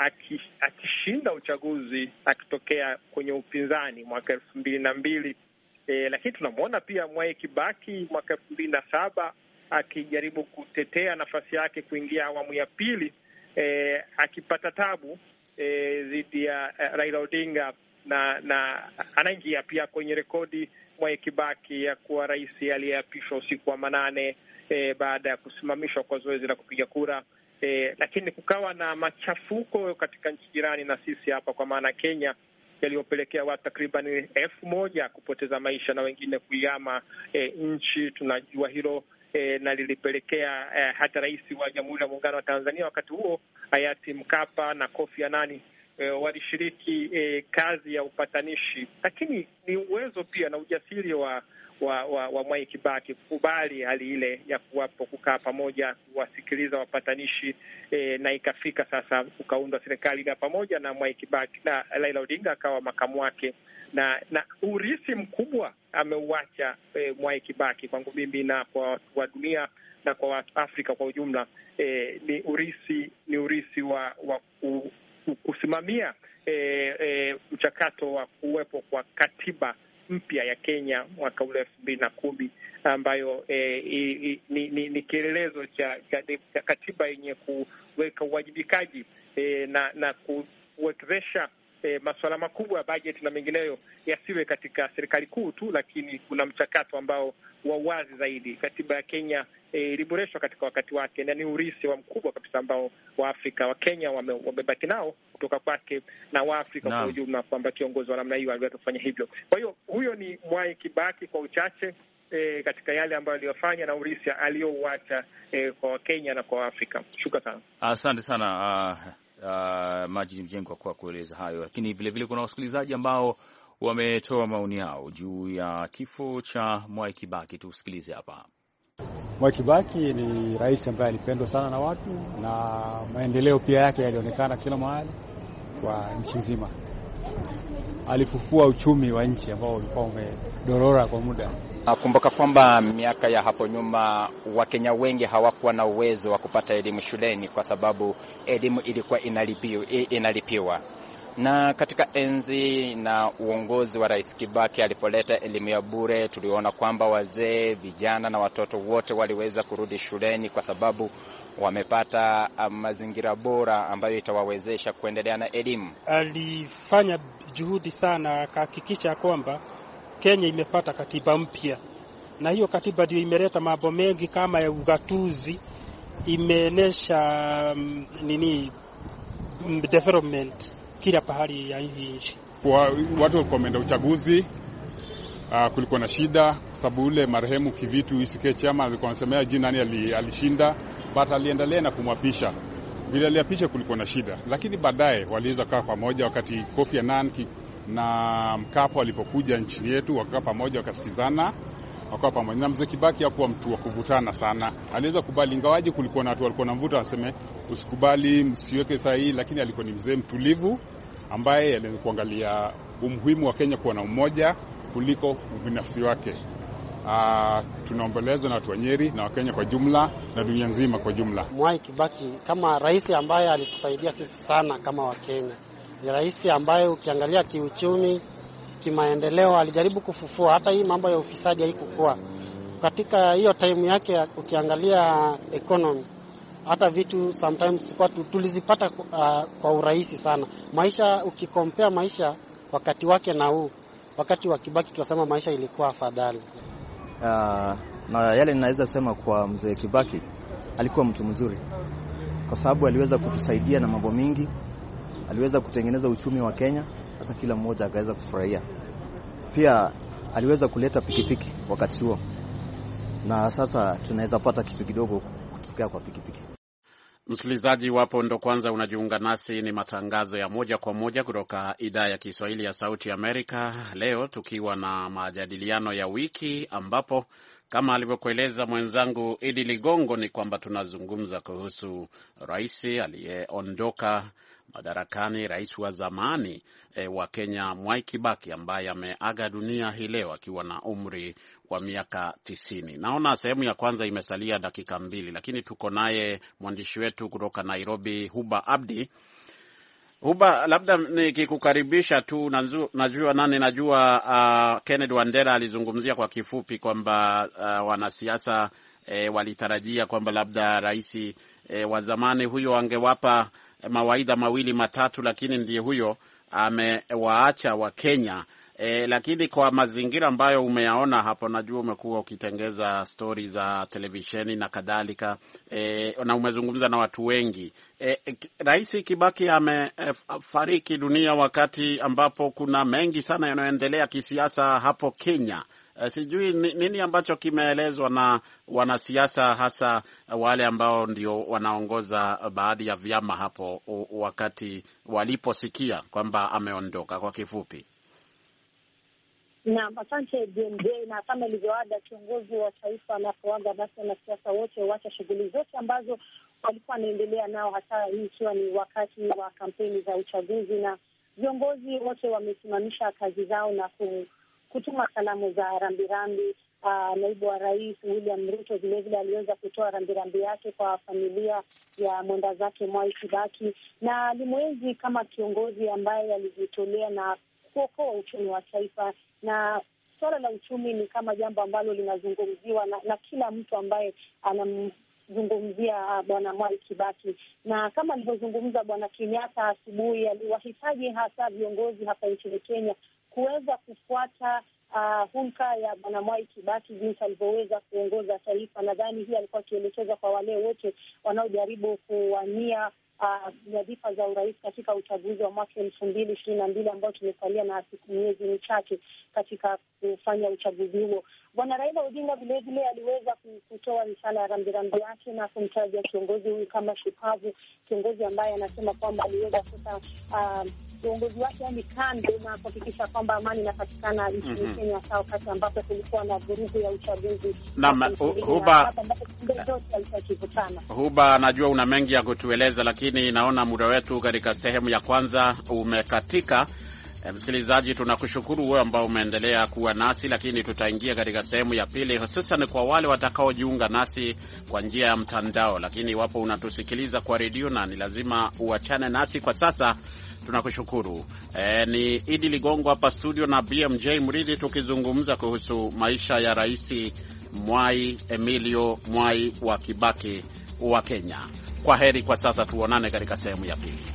akishinda uchaguzi akitokea kwenye upinzani mwaka elfu mbili na mbili, e, lakini tunamwona pia Mwai Kibaki mwaka elfu mbili na saba akijaribu kutetea nafasi yake kuingia awamu ya pili, e, akipata tabu dhidi e, ya uh, Raila Odinga, na na anaingia pia kwenye rekodi Mwai Kibaki ya kuwa rais aliyeapishwa usiku wa manane e, baada ya kusimamishwa kwa zoezi la kupiga kura. E, lakini kukawa na machafuko katika nchi jirani na sisi hapa, kwa maana Kenya, yaliyopelekea watu takriban elfu moja kupoteza maisha na wengine kuihama e, nchi. Tunajua hilo e, na lilipelekea e, hata rais wa Jamhuri ya Muungano wa Tanzania wakati huo hayati Mkapa na Kofi Annan E, walishiriki e, kazi ya upatanishi, lakini ni uwezo pia na ujasiri wa wa, wa, wa Mwai Kibaki kukubali hali ile ya kuwapo, kukaa pamoja, kuwasikiliza wapatanishi e, na ikafika sasa ukaundwa serikali ya pamoja, na Mwai Kibaki na Raila Odinga akawa makamu wake, na na urisi mkubwa ameuacha e, Mwai Kibaki kwangu mimi na kwa watu wa dunia na kwa watu Afrika kwa ujumla. E, ni urisi ni urisi wa, wa u, kusimamia e, e, mchakato wa kuwepo kwa katiba mpya ya Kenya mwaka ule elfu mbili na kumi, ambayo e, i, ni, ni, ni kielelezo cha, cha, cha katiba yenye kuweka uwajibikaji e, na na kuwezesha e, masuala makubwa ya bajeti na mengineyo yasiwe katika serikali kuu tu, lakini kuna mchakato ambao wa wazi zaidi. Katiba ya Kenya iliboreshwa e, katika wakati wake, na ni urisi wa mkubwa kabisa ambao Waafrika wa Kenya wamebaki nao kutoka kwake, na Waafrika kwa ujumla, kwamba kiongozi wa namna hiyo aliweza kufanya hivyo. Kwa hiyo huyo ni Mwai Kibaki kwa uchache e, katika yale ambayo aliyofanya na urisi aliyouacha e, kwa Wakenya na kwa Waafrika. Shukrani sana. Asante sana uh, uh, Majid Mjengwa kwa kueleza hayo, lakini vile vile kuna wasikilizaji ambao wametoa maoni yao juu ya kifo cha Mwai Kibaki. Tusikilize hapa. Mwai Kibaki ni rais ambaye alipendwa sana na watu, na maendeleo pia yake yalionekana kila mahali kwa nchi nzima. Alifufua uchumi wa nchi ambao ulikuwa umedorora kwa muda. Nakumbuka kwamba miaka ya hapo nyuma Wakenya wengi hawakuwa na uwezo wa kupata elimu shuleni kwa sababu elimu ilikuwa inalipiwa, inalipiwa. Na katika enzi na uongozi wa Rais Kibaki alipoleta elimu ya bure, tuliona kwamba wazee, vijana na watoto wote waliweza kurudi shuleni kwa sababu wamepata mazingira bora ambayo itawawezesha kuendelea na elimu. Alifanya juhudi sana akahakikisha kwamba Kenya imepata katiba mpya, na hiyo katiba ndio imeleta mambo mengi kama ya ugatuzi, imeenesha um, nini development kila pahali ya hii nchi. Kwa watu walikuwa wameenda uchaguzi, uh, kulikuwa na shida kwa sababu ule marehemu Kivitu Isike Chama alikuwa anasemea jina nani alishinda, but aliendelea na kumwapisha. Bila aliapisha kulikuwa na shida, lakini baadaye waliweza kaa pamoja wakati Kofi Annan na Mkapa walipokuja nchini yetu, wakakaa pamoja wakasikizana, wakawa pamoja. Na mzee Kibaki hakuwa mtu wa kuvutana sana. Aliweza kubali, ingawaje kulikuwa na watu walikuwa wanamvuta waseme usikubali, msiweke sahihi, lakini alikuwa ni mzee mtulivu ambaye aliweza kuangalia umuhimu wa Kenya kuwa na umoja kuliko ubinafsi wake. Ah, tunaomboleza na watu wa Nyeri na Wakenya kwa jumla na dunia nzima kwa jumla. Mwai Kibaki kama rais ambaye alitusaidia sisi sana kama Wakenya. Ni rais ambaye ukiangalia kiuchumi, kimaendeleo alijaribu kufufua, hata hii mambo ya ufisadi haikukua. Katika hiyo time yake ukiangalia economy, hata vitu sometimes tulizipata uh, kwa urahisi sana. Maisha ukikompea maisha wakati wake na huu wakati wa Kibaki, tunasema maisha ilikuwa afadhali. Uh, na yale ninaweza sema kwa mzee Kibaki, alikuwa mtu mzuri kwa sababu aliweza kutusaidia na mambo mingi. Aliweza kutengeneza uchumi wa Kenya, hata kila mmoja akaweza kufurahia. Pia aliweza kuleta pikipiki wakati huo, na sasa tunaweza pata kitu kidogo kutokea kwa pikipiki. Msikilizaji, wapo ndo kwanza unajiunga nasi, ni matangazo ya moja kwa moja kutoka idhaa ya Kiswahili ya Sauti Amerika. Leo tukiwa na majadiliano ya wiki, ambapo kama alivyokueleza mwenzangu Idi Ligongo ni kwamba tunazungumza kuhusu rais aliyeondoka madarakani, rais wa zamani e, wa Kenya Mwai Kibaki, ambaye ameaga dunia hii leo akiwa na umri wa miaka tisini. Naona sehemu ya kwanza imesalia dakika mbili, lakini tuko naye mwandishi wetu kutoka Nairobi, Huba Abdi. Huba, labda nikikukaribisha tu, najua nani najua uh, Kennedy Wandera alizungumzia kwa kifupi kwamba uh, wanasiasa e, walitarajia kwamba labda rais e, wa zamani huyo angewapa mawaidha mawili matatu, lakini ndiye huyo amewaacha wa Kenya. E, lakini kwa mazingira ambayo umeyaona hapo, najua umekuwa ukitengeza stori za televisheni na kadhalika, e, na umezungumza na watu wengi. E, Rais Kibaki amefariki e, dunia wakati ambapo kuna mengi sana yanayoendelea kisiasa hapo Kenya. E, sijui nini ambacho kimeelezwa na wanasiasa, hasa wale ambao ndio wanaongoza baadhi ya vyama hapo wakati waliposikia kwamba ameondoka. Kwa kifupi. Na asante B M J, na kama ilivyoada kiongozi wa taifa anapoaga, basi wanasiasa wote huacha shughuli zote ambazo walikuwa wanaendelea nao, hasa hii ikiwa ni wakati wa kampeni za uchaguzi, na viongozi wote wamesimamisha kazi zao na kutuma salamu za rambirambi. Uh, naibu wa rais William Ruto vilevile aliweza kutoa rambirambi yake kwa familia ya mwenda zake Mwai Kibaki, na alimwenzi kama kiongozi ambaye alijitolea na kuokoa uchumi wa taifa. Na suala la uchumi ni kama jambo ambalo linazungumziwa na, na kila mtu ambaye anamzungumzia bwana Mwai Kibaki. Na kama alivyozungumza bwana Kenyatta asubuhi, aliwahitaji hasa viongozi hapa nchini Kenya kuweza kufuata uh, hulka ya bwana Mwai Kibaki, jinsi alivyoweza kuongoza taifa. Nadhani hii alikuwa akielekeza kwa wale wote wanaojaribu kuwania nyadhifa uh, za urais katika uchaguzi wa mwaka elfu mbili ishirini na mbili ambao tumesalia na siku miezi michache katika kufanya uchaguzi huo. Bwana Raila Odinga vile vile aliweza kutoa risala ya rambirambi yake na kumtaja kiongozi huyu kama shupavu, kiongozi ambaye anasema kwamba aliweza kuta uh, uongozi wake yani kando na kuhakikisha kwamba amani inapatikana nchini mm-hmm. Kenya, sawa wakati ambapo kulikuwa na vurugu ya uchaguzi. Naam, Huba, Huba, najua una mengi ya kutueleza, lakini naona muda wetu katika sehemu ya kwanza umekatika. E, msikilizaji, tunakushukuru wewe ambao umeendelea kuwa nasi, lakini tutaingia katika sehemu ya pili, hususan kwa wale watakaojiunga nasi kwa njia ya mtandao. Lakini iwapo unatusikiliza kwa redio na ni lazima uachane nasi kwa sasa, tunakushukuru. E, ni Idi Ligongo hapa studio na B M J Mridhi tukizungumza kuhusu maisha ya Rais Mwai Emilio Mwai wa Kibaki wa Kenya. Kwa heri kwa sasa, tuonane katika sehemu ya pili.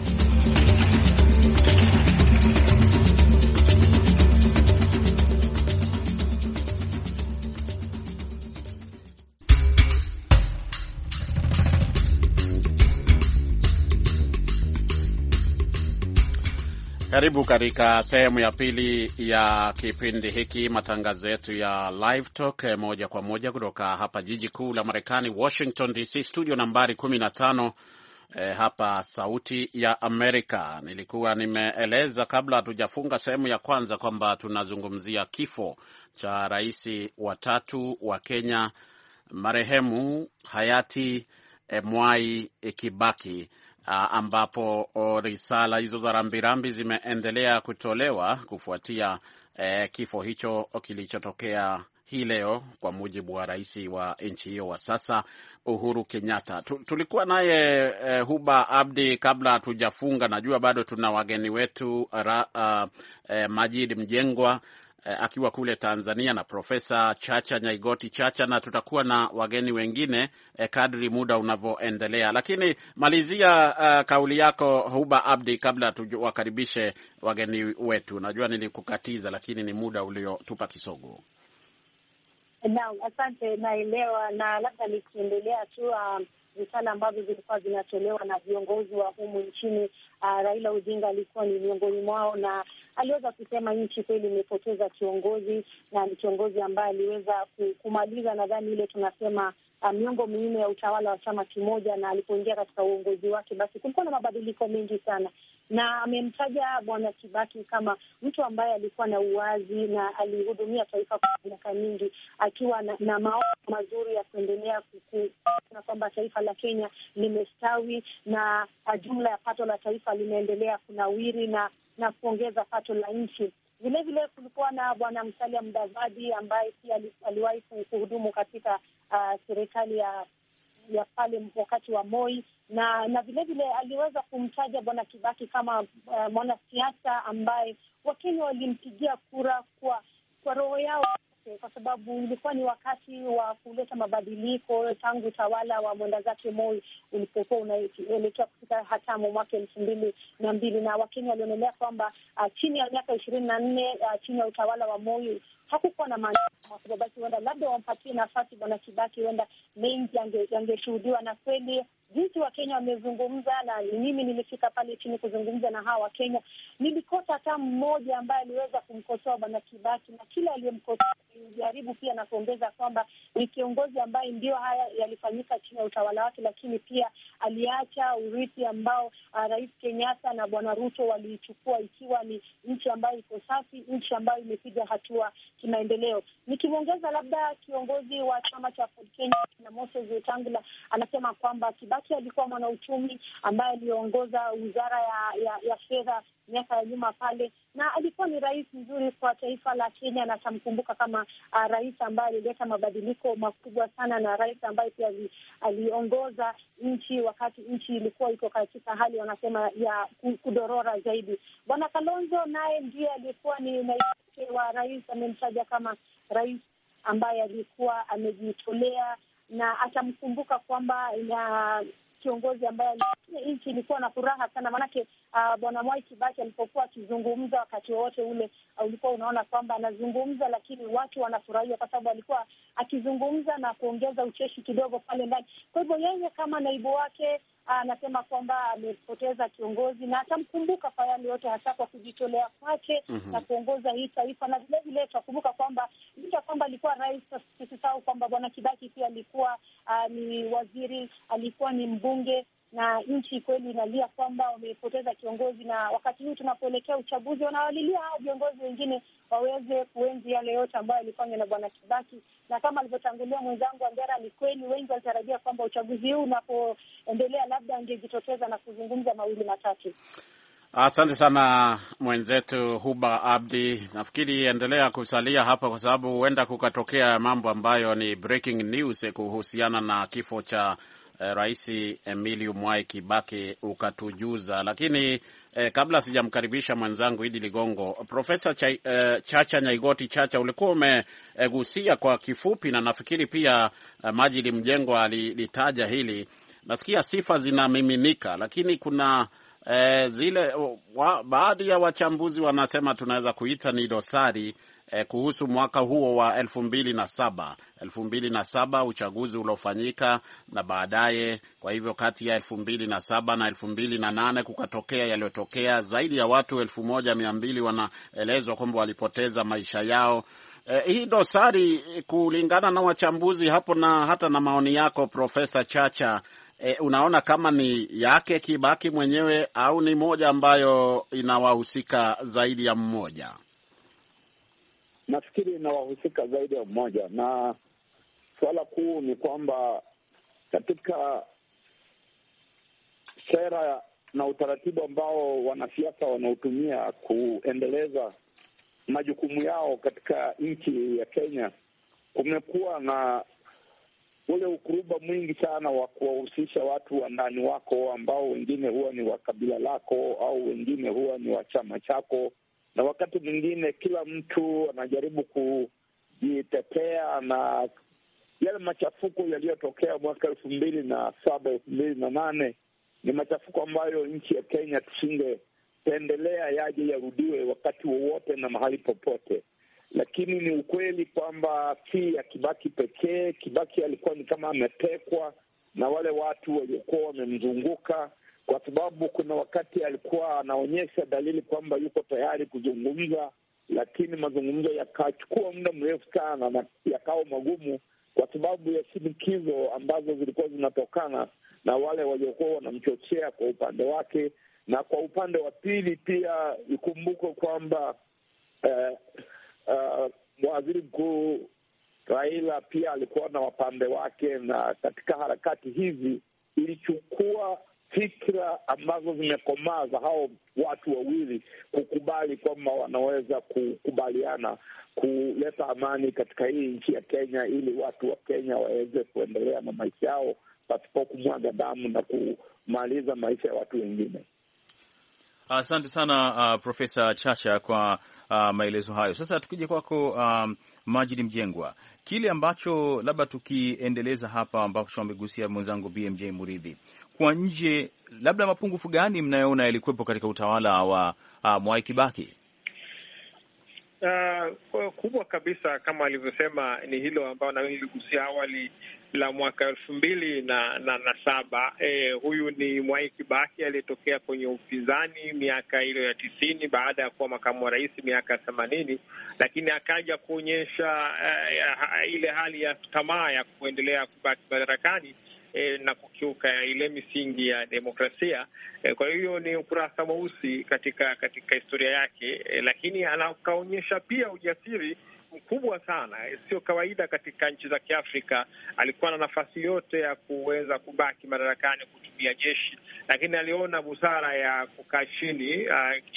Karibu katika sehemu ya pili ya kipindi hiki, matangazo yetu ya Live Talk moja kwa moja kutoka hapa jiji kuu la Marekani, Washington D C, studio nambari kumi na tano, eh, hapa Sauti ya Amerika. Nilikuwa nimeeleza kabla hatujafunga sehemu ya kwanza kwamba tunazungumzia kifo cha rais wa tatu wa Kenya, marehemu hayati eh, Mwai Kibaki. Uh, ambapo oh, risala hizo za rambirambi zimeendelea kutolewa kufuatia eh, kifo hicho kilichotokea hii leo, kwa mujibu wa rais wa nchi hiyo wa sasa Uhuru Kenyatta. Tulikuwa naye eh, Huba Abdi kabla hatujafunga. Najua bado tuna wageni wetu ra, uh, eh, Majid Mjengwa eh, akiwa kule Tanzania na Profesa Chacha Nyaigoti Chacha, na tutakuwa na wageni wengine eh, kadri muda unavyoendelea. Lakini malizia uh, kauli yako Huba Abdi kabla tuwakaribishe wageni wetu. Najua nilikukatiza, lakini ni muda uliotupa kisogo. Naam, asante, naelewa. Na labda nikiendelea tu uh, risala ambazo zilikuwa zinatolewa na viongozi wa humu nchini. Uh, Raila Odinga alikuwa ni miongoni mwao, na aliweza kusema nchi kweli imepoteza kiongozi, na ni kiongozi ambaye aliweza kumaliza nadhani ile tunasema uh, miongo minne ya utawala wa chama kimoja, na alipoingia katika uongozi wake basi kulikuwa na mabadiliko mengi sana, na amemtaja Bwana Kibaki kama mtu ambaye alikuwa na uwazi na alihudumia taifa kwa miaka mingi, akiwa na, na maono mazuri ya kuendelea kuona kwamba taifa la Kenya limestawi na jumla ya pato la taifa limeendelea kunawiri na na kuongeza pato la nchi. Vile vile kulikuwa na Bwana Musalia Mudavadi ambaye pia aliwahi kuhudumu katika uh, serikali ya ya pale wakati wa Moi, na na vile vile aliweza kumtaja Bwana Kibaki kama uh, mwanasiasa ambaye Wakenya walimpigia kura kwa kwa roho yao, kwa sababu ilikuwa ni wakati wa kuleta mabadiliko tangu utawala wa mwenda zake Moi ulipokuwa unaelekea kufika hatamu mwaka elfu mbili na mbili, na Wakenya walionelea kwamba uh, chini ya miaka ishirini na nne uh, chini ya utawala wa Moi hakukuwa na maana, basi huenda labda wampatie nafasi Bwana Kibaki, huenda mengi yangeshuhudiwa. Na kweli jinsi Wakenya wamezungumza, na mimi nilifika pale chini kuzungumza na hawa Wakenya, nilikosa hata mmoja ambaye aliweza kumkosoa Bwana Kibaki, na kila aliyemkosoa alijaribu pia na kuongeza kwamba ni kiongozi ambaye ndio haya yalifanyika chini ya utawala wake, lakini pia aliacha urithi ambao uh, Rais Kenyatta na Bwana Ruto walichukua, ikiwa ni nchi ambayo iko safi, nchi ambayo imepiga hatua kimaendeleo. Nikimwongeza labda kiongozi wa chama cha Ford Kenya na Moses Wetangula anasema kwamba Kibaki alikuwa mwanauchumi ambaye aliongoza wizara ya, ya, ya fedha miaka ya nyuma pale, na alikuwa ni rais mzuri kwa taifa la Kenya, na tamkumbuka kama uh, rais ambaye alileta mabadiliko makubwa sana, na rais ambaye pia aliongoza nchi wakati nchi ilikuwa iko katika hali wanasema ya kudorora zaidi. Bwana Kalonzo naye ndiye alikuwa ni naibu wa rais, amemtaja kama rais ambaye alikuwa amejitolea, na atamkumbuka kwamba na kiongozi ambaye nchi ilikuwa na furaha sana, manake uh, Bwana Mwai Kibaki alipokuwa akizungumza wakati wote ule uh, ulikuwa unaona kwamba anazungumza lakini watu wanafurahia, kwa sababu alikuwa akizungumza na kuongeza ucheshi kidogo pale ndani. Kwa hivyo yeye kama naibu wake anasema uh, kwamba amepoteza kiongozi, na atamkumbuka kwa yale yote, hasa kwa kujitolea kwake mm-hmm. na kuongoza hii taifa. Na vile vile tutakumbuka kwamba licha kwamba alikuwa rais, tusisahau kwamba Bwana Kibaki pia alikuwa uh, ni waziri, alikuwa ni mbunge, na nchi kweli inalia kwamba wamepoteza kiongozi. Na wakati huu tunapoelekea uchaguzi, wanawalilia hao viongozi wengine waweze kuenzi yale yote ambayo yalifanywa na Bwana Kibaki. Na kama alivyotangulia mwenzangu Angera, ni kweli wengi walitarajia kwamba uchaguzi huu unapoendelea labda angejitokeza na kuzungumza mawili matatu. Asante sana mwenzetu Huba Abdi. Nafikiri endelea kusalia hapa kwa sababu huenda kukatokea mambo ambayo ni breaking news kuhusiana na kifo cha eh, Rais Emilio Mwai Kibaki ukatujuza, lakini eh, kabla sijamkaribisha mwenzangu Idi Ligongo, Profesa Ch eh, Chacha Nyaigoti Chacha, ulikuwa umegusia eh, kwa kifupi, na nafikiri pia eh, Majid Mjengwa alitaja hili. Nasikia sifa zinamiminika, lakini kuna eh, zile wa, baadhi ya wachambuzi wanasema tunaweza kuita ni dosari eh, kuhusu mwaka huo wa elfu mbili na saba elfu mbili na saba uchaguzi uliofanyika, na baadaye kwa hivyo kati ya elfu mbili na saba na elfu mbili na nane kukatokea yaliyotokea. Zaidi ya watu elfu moja mia mbili wanaelezwa kwamba walipoteza maisha yao. Eh, hii dosari kulingana na wachambuzi hapo na hata na maoni yako Profesa Chacha, E, unaona kama ni yake Kibaki mwenyewe au ni moja ambayo inawahusika zaidi ya mmoja? Nafikiri inawahusika zaidi ya mmoja, na suala kuu ni kwamba katika sera na utaratibu ambao wanasiasa wanaotumia kuendeleza majukumu yao katika nchi ya Kenya, kumekuwa na ule ukuruba mwingi sana wa kuwahusisha watu wa ndani wako ambao wengine huwa ni wa kabila lako au wengine huwa ni wa chama chako, na wakati mwingine kila mtu anajaribu kujitetea. Na yale machafuko yaliyotokea mwaka elfu mbili na saba elfu mbili na nane ni machafuko ambayo nchi ya Kenya tusingependelea yaje yarudiwe wakati wowote na mahali popote. Lakini ni ukweli kwamba si ya Kibaki pekee. Kibaki alikuwa ni kama ametekwa na wale watu waliokuwa wamemzunguka, kwa sababu kuna wakati alikuwa anaonyesha dalili kwamba yuko tayari kuzungumza, lakini mazungumzo yakachukua muda mrefu sana na yakawa magumu kwa sababu ya shinikizo ambazo zilikuwa zinatokana na wale waliokuwa wanamchochea kwa upande wake. Na kwa upande wa pili pia ikumbuke kwamba eh, Uh, waziri mkuu Raila pia alikuwa na wapande wake, na katika harakati hizi ilichukua fikra ambazo zimekomaa za hao watu wawili kukubali kwamba wanaweza kukubaliana kuleta amani katika hii nchi ya Kenya, ili watu wa Kenya waweze kuendelea na maisha yao pasipo kumwaga damu na kumaliza maisha ya watu wengine. Asante sana uh, Profesa Chacha kwa uh, maelezo hayo. Sasa tukija kwako um, Majid Mjengwa, kile ambacho labda tukiendeleza hapa ambacho amegusia mwenzangu B M J Muridhi, kwa nje labda mapungufu gani mnayoona yalikuwepo katika utawala wa uh, Mwai Kibaki? Uh, kubwa kabisa kama alivyosema ni hilo ambao na niligusia awali la mwaka elfu mbili na, na, na saba. Eh, huyu ni Mwai Kibaki aliyetokea kwenye upinzani miaka ile ya tisini baada ya kuwa makamu wa rais miaka ya themanini, lakini akaja kuonyesha eh, ile hali ya tamaa ya kuendelea kubaki madarakani E, na kukiuka ile misingi ya demokrasia. E, kwa hiyo ni ukurasa mweusi katika katika historia yake, e, lakini anakaonyesha pia ujasiri mkubwa sana, sio kawaida katika nchi za Kiafrika. Alikuwa na nafasi yote ya kuweza kubaki madarakani kutumia jeshi, lakini aliona busara ya kukaa chini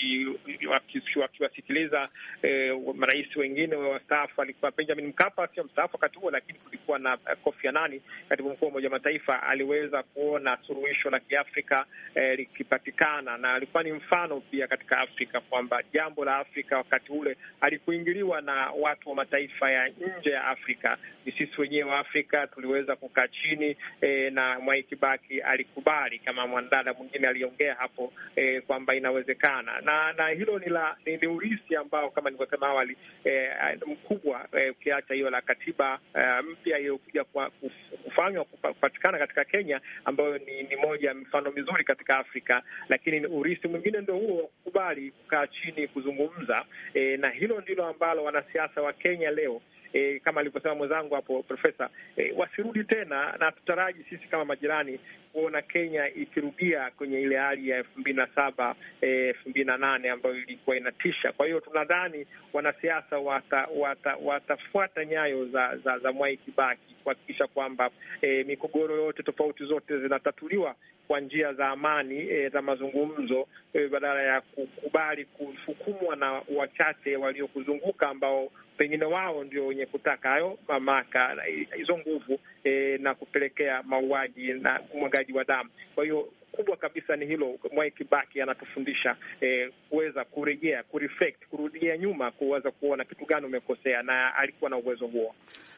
akiwasikiliza eh, marais wengine wa wastaafu. Alikuwa Benjamin Mkapa, sio mstaafu wakati huo, lakini kulikuwa na Kofi Annan, katibu mkuu wa Umoja wa Mataifa. Aliweza kuona suluhisho la Kiafrika eh, likipatikana, na alikuwa ni mfano pia katika Afrika kwamba jambo la Afrika wakati ule alikuingiliwa na watu wa mataifa ya nje ya Afrika. Ni sisi wenyewe wa Afrika tuliweza kukaa chini e, na Mwai Kibaki alikubali, kama mwanadada mwingine aliongea hapo e, kwamba inawezekana, na na hilo ni la ni, ni urisi ambao kama nilivyosema awali e, mkubwa e, ukiacha hiyo la katiba e, mpya iliyokuja kufanywa kupatikana katika Kenya, ambayo ni, ni moja ya mifano mizuri katika Afrika, lakini urisi mwingine ndio huo, kukubali kukaa chini kuzungumza e, na hilo ndilo ambalo wanasiasa wa Kenya leo E, kama alivyosema mwenzangu hapo Profesa, e, wasirudi tena, na tutaraji sisi kama majirani kuona Kenya ikirudia kwenye ile hali ya elfu mbili na saba elfu mbili na nane ambayo ilikuwa inatisha. Kwa hiyo tunadhani wanasiasa watafuata wata, wata nyayo za, za, za Mwai Kibaki kuhakikisha kwamba e, migogoro yote tofauti zote zinatatuliwa kwa njia za amani, e, za mazungumzo, e, badala ya kukubali kusukumwa na wachache waliokuzunguka ambao pengine wao ndio wenye kutaka hayo mamlaka, hizo nguvu e, na kupelekea mauaji na umwagaji wa damu. Kwa hiyo kubwa kabisa ni hilo. Mwai Kibaki anatufundisha eh, kuweza kurejea, kureflect, kurudia nyuma, kuweza kuona kitu gani umekosea, na alikuwa na uwezo huo.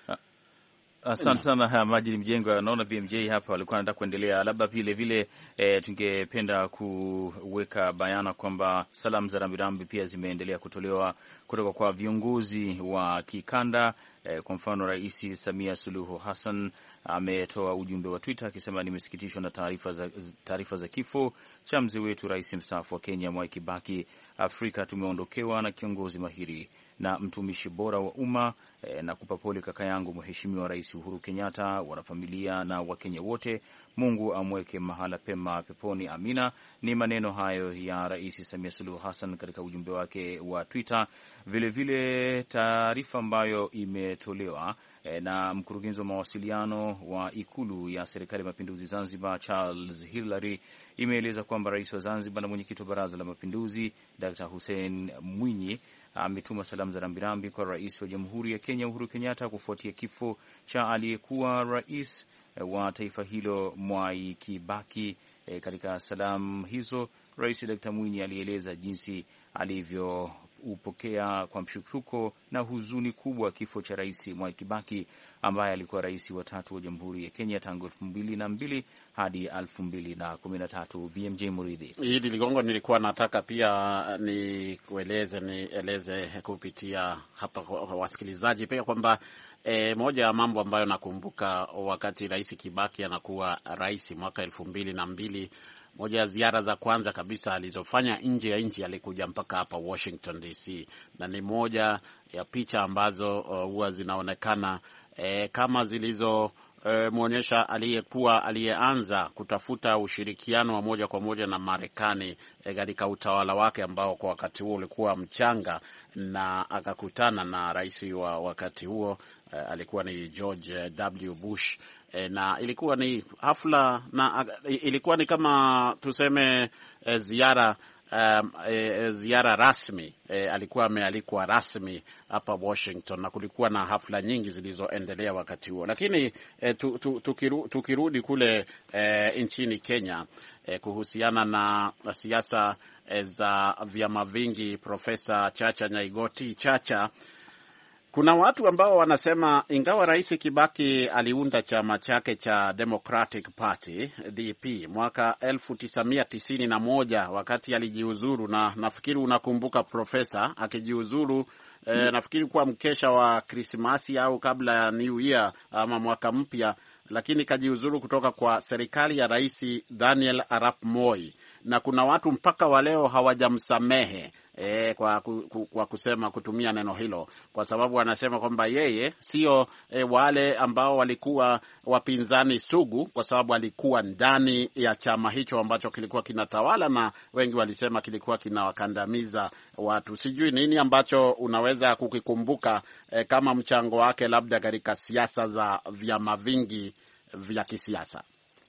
Asante sana Majid Mjengwa. Naona B M J hapa walikuwa wanataka kuendelea, labda vile vile e, tungependa kuweka bayana kwamba salamu za rambirambi pia zimeendelea kutolewa kutoka kwa viongozi wa kikanda. E, kwa mfano Rais Samia Suluhu Hassan ametoa ujumbe wa Twitter akisema nimesikitishwa na taarifa za taarifa za kifo cha mzee wetu rais mstaafu wa Kenya Mwai Kibaki. Afrika tumeondokewa na kiongozi mahiri na mtumishi bora wa umma, e, na kupa pole kaka yangu Mheshimiwa Rais Uhuru Kenyatta, wanafamilia na Wakenya wote. Mungu amweke mahala pema peponi, amina. Ni maneno hayo ya Rais Samia Suluhu Hassan katika ujumbe wake wa Twitter. Vile vile taarifa ambayo imetolewa e, na mkurugenzi wa mawasiliano wa Ikulu ya Serikali ya Mapinduzi Zanzibar Charles Hilary imeeleza kwamba Rais wa Zanzibar na mwenyekiti wa Baraza la Mapinduzi Doctor Hussein Mwinyi ametuma salamu za rambirambi kwa Rais wa Jamhuri ya Kenya Uhuru Kenyatta kufuatia kifo cha aliyekuwa rais wa taifa hilo Mwai Kibaki. E, katika salamu hizo Rais Doctor Mwinyi alieleza jinsi alivyoupokea kwa mshutuko na huzuni kubwa kifo cha Rais Mwai Kibaki ambaye alikuwa rais wa tatu wa Jamhuri ya Kenya tangu elfu mbili na mbili hadi elfu mbili na kumi na tatu. B M J Muridhi. Hili Ligongo, nilikuwa nataka pia ni kueleze nieleze kupitia hapa kwa wasikilizaji pia kwamba E, moja ya mambo ambayo nakumbuka wakati Rais Kibaki anakuwa rais mwaka elfu mbili na mbili, moja ya ziara za kwanza kabisa alizofanya nje ya nchi, alikuja mpaka hapa Washington D C, na ni moja ya picha ambazo huwa uh, zinaonekana e, kama zilizo E, muonyesha aliyekuwa aliyeanza kutafuta ushirikiano wa moja kwa moja na Marekani katika e, utawala wake ambao kwa wakati huo ulikuwa mchanga, na akakutana na rais wa wakati huo e, alikuwa ni George W Bush e, na ilikuwa ni hafla na ilikuwa ni kama tuseme e, ziara Um, e, ziara rasmi e, alikuwa amealikwa rasmi hapa Washington, na kulikuwa na hafla nyingi zilizoendelea wakati huo. Lakini e, tu, tu, tukiru, tukirudi kule e, nchini Kenya e, kuhusiana na siasa e, za vyama vingi, Profesa Chacha Nyaigoti Chacha, kuna watu ambao wanasema ingawa Rais Kibaki aliunda chama chake cha Democratic Party D P mwaka elfu tisa mia tisini na moja wakati alijiuzuru, na nafikiri unakumbuka Profesa akijiuzuru eh, nafikiri kwa mkesha wa Krismasi au kabla ya New Year ama mwaka mpya, lakini kajiuzuru kutoka kwa serikali ya Rais Daniel Arap Moi, na kuna watu mpaka wa leo hawajamsamehe E, kwa, ku, kwa kusema kutumia neno hilo, kwa sababu anasema kwamba yeye sio e, wale ambao walikuwa wapinzani sugu, kwa sababu alikuwa ndani ya chama hicho ambacho kilikuwa kinatawala, na wengi walisema kilikuwa kinawakandamiza watu. Sijui nini ambacho unaweza kukikumbuka e, kama mchango wake labda katika siasa za vyama vingi vya kisiasa.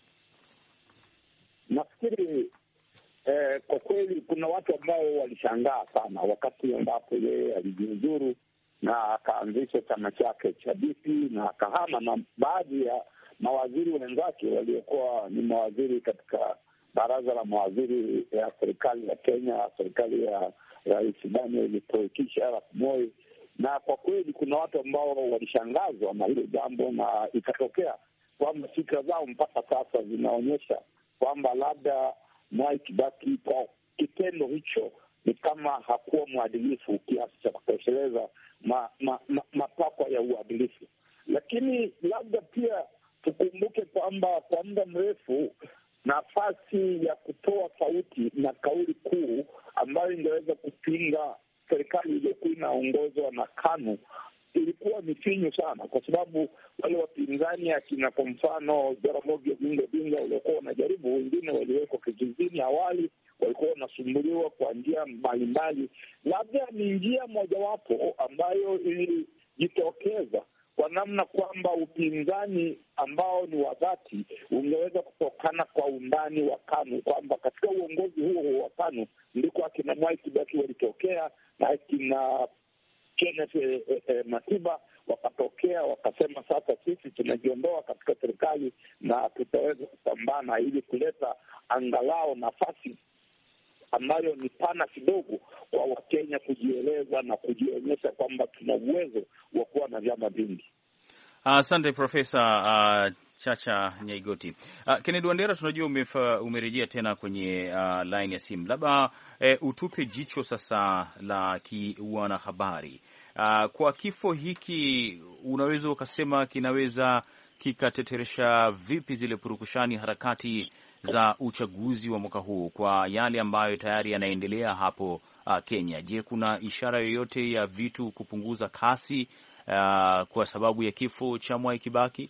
Nafikiri Eh, kwa kweli kuna watu ambao walishangaa sana wakati ambapo yeye alijiuzuru na akaanzisha chama chake cha D P na akahama na baadhi ya mawaziri wenzake waliokuwa ni mawaziri katika baraza la mawaziri ya serikali ya Kenya, serikali ya Rais Daniel Toroitich Arap Moi. Na kwa kweli kuna watu ambao walishangazwa na hilo jambo, na ikatokea kwamba fikra zao mpaka sasa zinaonyesha kwamba labda Mwai Kibaki kwa kitendo hicho ni kama hakuwa mwadilifu kiasi cha kutosheleza ma, ma, ma, matakwa ya uadilifu. Lakini labda pia tukumbuke kwamba kwa muda mrefu nafasi ya kutoa sauti na kauli kuu ambayo ingeweza kupinga serikali iliyokuwa inaongozwa na KANU ilikuwa ni finyu sana, kwa sababu wale wapinzani akina kwa mfano Jaramogi Oginga Odinga waliokuwa wanajaribu, wengine waliwekwa kizuizini awali, walikuwa wanasumbuliwa kwa njia mbalimbali. Labda ni njia mojawapo ambayo ilijitokeza kwa namna kwamba upinzani ambao ni wa dhati ungeweza kutokana kwa undani wa KANU, kwamba katika uongozi huo wa KANU ndiko akina Mwai Kibaki walitokea na akina Kenneth e, e, Matiba wakatokea wakasema, sasa sisi tunajiondoa katika serikali na tutaweza kupambana ili kuleta angalau nafasi ambayo ni pana kidogo kwa Wakenya kujieleza na kujionyesha kwamba tuna uwezo wa kuwa na vyama vingi. Asante uh, Profesa uh, Chacha Nyaigoti. Uh, Kennedy Wandera, tunajua umerejea tena kwenye uh, line ya simu. Labda uh, utupe jicho sasa la kiwanahabari. Uh, kwa kifo hiki unaweza ukasema kinaweza kikateteresha vipi zile purukushani harakati za uchaguzi wa mwaka huu kwa yale ambayo tayari yanaendelea hapo uh, Kenya? Je, kuna ishara yoyote ya vitu kupunguza kasi uh, kwa sababu ya kifo cha Mwai Kibaki?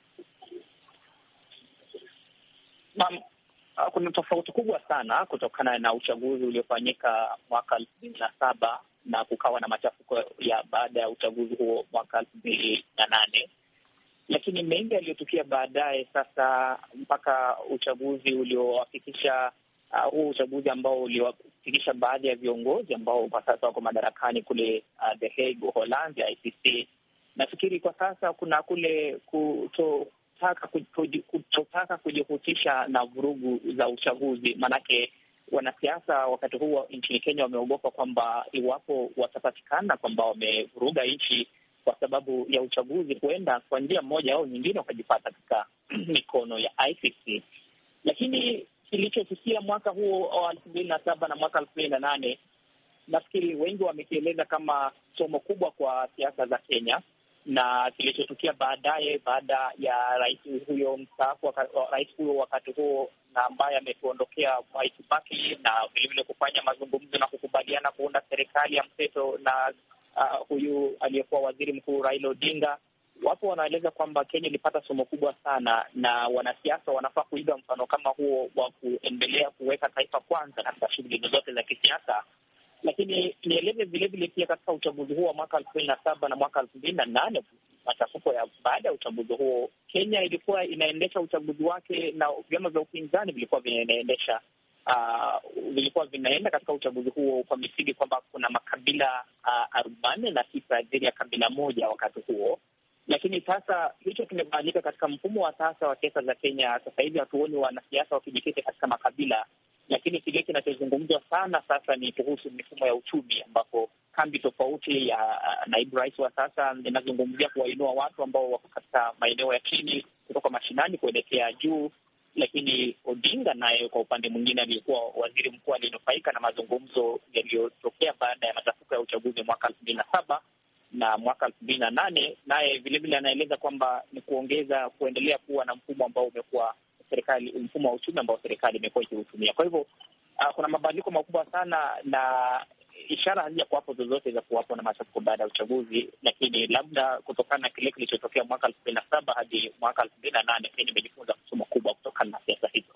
Naam, kuna tofauti kubwa sana kutokana na uchaguzi uliofanyika mwaka elfu mbili na saba na kukawa na machafuko ya baada ya uchaguzi huo mwaka elfu mbili na nane. Lakini mengi yaliyotukia baadaye sasa mpaka uchaguzi uliowafikisha uh, huu uchaguzi ambao uliowafikisha baadhi ya viongozi ambao kwa sasa wako madarakani kule uh, The Hague, Uholanzi, I C C. Nafikiri kwa sasa kuna kule kutotaka kutotaka kujihusisha na vurugu za uchaguzi, manake wanasiasa wakati huu nchini Kenya wameogopa kwamba iwapo watapatikana kwamba wamevuruga nchi kwa sababu ya uchaguzi, huenda kwa njia moja au nyingine wakajipata katika mikono ya I C C. Lakini kilichotukia mwaka huo wa elfu mbili na saba na mwaka elfu mbili na nane, nafikiri wengi wamekieleza kama somo kubwa kwa siasa za Kenya, na kilichotukia baadaye baada ya rais huyo mstaafu, rais huyo wakati huo na ambaye ametuondokea Mwai Kibaki, na vilevile kufanya mazungumzo na kukubaliana kuunda serikali ya mseto na Uh, huyu aliyekuwa waziri mkuu Raila Odinga. Wapo wanaeleza kwamba Kenya ilipata somo kubwa sana, na wanasiasa wanafaa kuiga mfano kama huo wa kuendelea kuweka taifa kwanza katika shughuli zozote za kisiasa. Lakini nieleze vilevile pia katika uchaguzi huo wa mwaka elfu mbili na saba na mwaka elfu mbili na nane, machafuko ya baada ya uchaguzi huo, Kenya ilikuwa inaendesha uchaguzi wake na vyama vya upinzani vilikuwa vinaendesha Uh, vilikuwa vinaenda katika uchaguzi huo kwa misingi kwamba kuna makabila uh, arobaini na tisa dhidi ya kabila moja wakati huo. Lakini sasa hicho kimebadilika katika mfumo wa sasa wa siasa za Kenya. Sasa hivi hatuoni wanasiasa wakijikita katika makabila, lakini kile kinachozungumzwa sana sasa ni kuhusu mifumo ya uchumi, ambapo kambi tofauti ya uh, naibu rais wa sasa inazungumzia kuwainua watu ambao wako katika maeneo ya chini kutoka mashinani kuelekea juu. Lakini Odinga naye kwa upande mwingine, aliyekuwa waziri mkuu, alinufaika na mazungumzo yaliyotokea baada ya machafuko ya uchaguzi mwaka elfu mbili na saba na mwaka elfu mbili na nane. Naye vilevile anaeleza kwamba ni kuongeza kuendelea kuwa na mfumo ambao umekuwa serikali, mfumo wa uchumi ambao serikali imekuwa ikiutumia. Kwa hivyo uh, kuna mabadiliko makubwa sana, na ishara hazijakuwapo zozote za kuwapo na machafuko baada ya uchaguzi, lakini labda kutokana na kile kilichotokea mwaka elfu mbili na saba hadi mwaka elfu mbili na nane Kenya imejifunza somo kubwa kutokana na siasa hizo.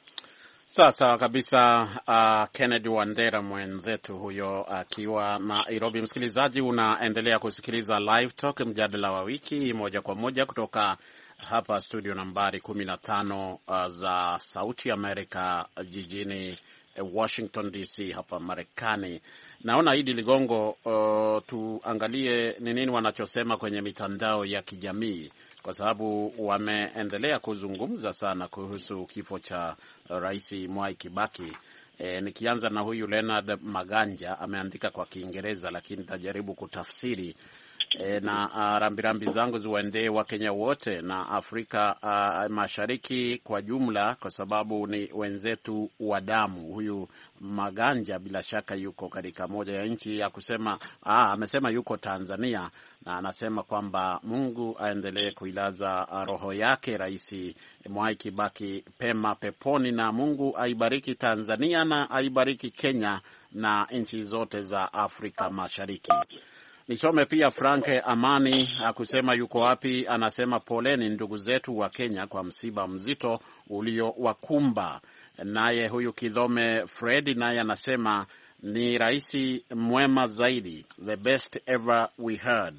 Sawa sawa kabisa. Uh, Kennedy Wandera mwenzetu huyo akiwa uh, Nairobi. Msikilizaji, unaendelea kusikiliza Live Talk, mjadala wa wiki, moja kwa moja kutoka hapa studio nambari kumi na tano uh, za Sauti Amerika jijini Washington D C hapa Marekani. Naona Idi Ligongo, uh, tuangalie ni nini wanachosema kwenye mitandao ya kijamii, kwa sababu wameendelea kuzungumza sana kuhusu kifo cha Rais Mwai Kibaki. E, nikianza na huyu Leonard Maganja, ameandika kwa Kiingereza lakini nitajaribu kutafsiri. E, na uh, rambirambi zangu ziwaendee Wakenya wote na Afrika uh, Mashariki kwa jumla, kwa sababu ni wenzetu wa damu. Huyu Maganja bila shaka yuko katika moja ya nchi ya kusema ah, amesema yuko Tanzania, na anasema kwamba Mungu aendelee kuilaza roho yake Rais Mwai Kibaki pema peponi, na Mungu aibariki Tanzania na aibariki Kenya na nchi zote za Afrika Mashariki. Nisome pia Frank Amani akusema yuko wapi, anasema poleni ndugu zetu wa Kenya kwa msiba mzito uliowakumba. Naye huyu Kidhome Fred naye anasema ni rais mwema zaidi, the best ever we heard.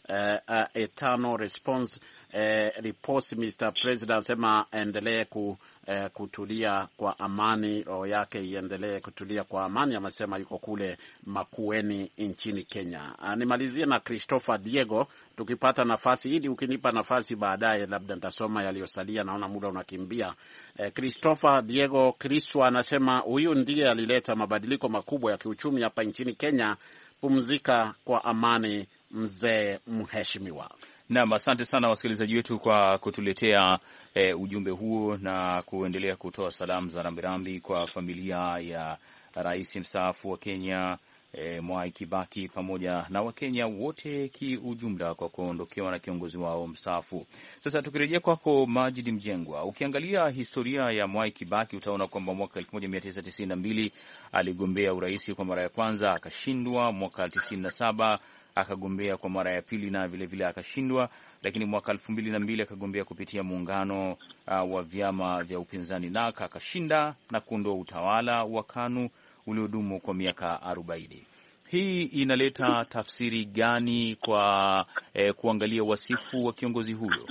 uh, uh, eternal response uh, repose Mister President, sema endelee ku Uh, kutulia kwa amani, roho yake iendelee kutulia kwa amani. Amesema yuko kule Makueni nchini Kenya. Uh, nimalizie na Christopher Diego, tukipata nafasi hili, ukinipa nafasi baadaye labda nitasoma yaliyosalia, naona muda unakimbia. Uh, Christopher Diego Kriswa anasema huyu ndiye alileta mabadiliko makubwa ya kiuchumi hapa nchini Kenya. Pumzika kwa amani mzee mheshimiwa. Naam, asante sana wasikilizaji wetu kwa kutuletea e, ujumbe huo na kuendelea kutoa salamu za rambirambi kwa familia ya rais mstaafu wa Kenya e, Mwai Kibaki pamoja na Wakenya wote kiujumla kwa kuondokewa na kiongozi wao mstaafu. Sasa tukirejea kwako Majid Mjengwa, ukiangalia historia ya Mwai Kibaki utaona kwamba mwaka elfu moja mia tisa tisini na mbili aligombea urais kwa mara ya kwanza akashindwa, mwaka tisini na saba akagombea kwa mara ya pili na vile vile akashindwa, lakini mwaka elfu mbili na mbili akagombea kupitia muungano uh, wa vyama vya upinzani N A K akashinda na kuondoa utawala wa KANU uliodumu kwa miaka arobaini. Hii inaleta tafsiri gani kwa eh, kuangalia wasifu wa kiongozi huyo?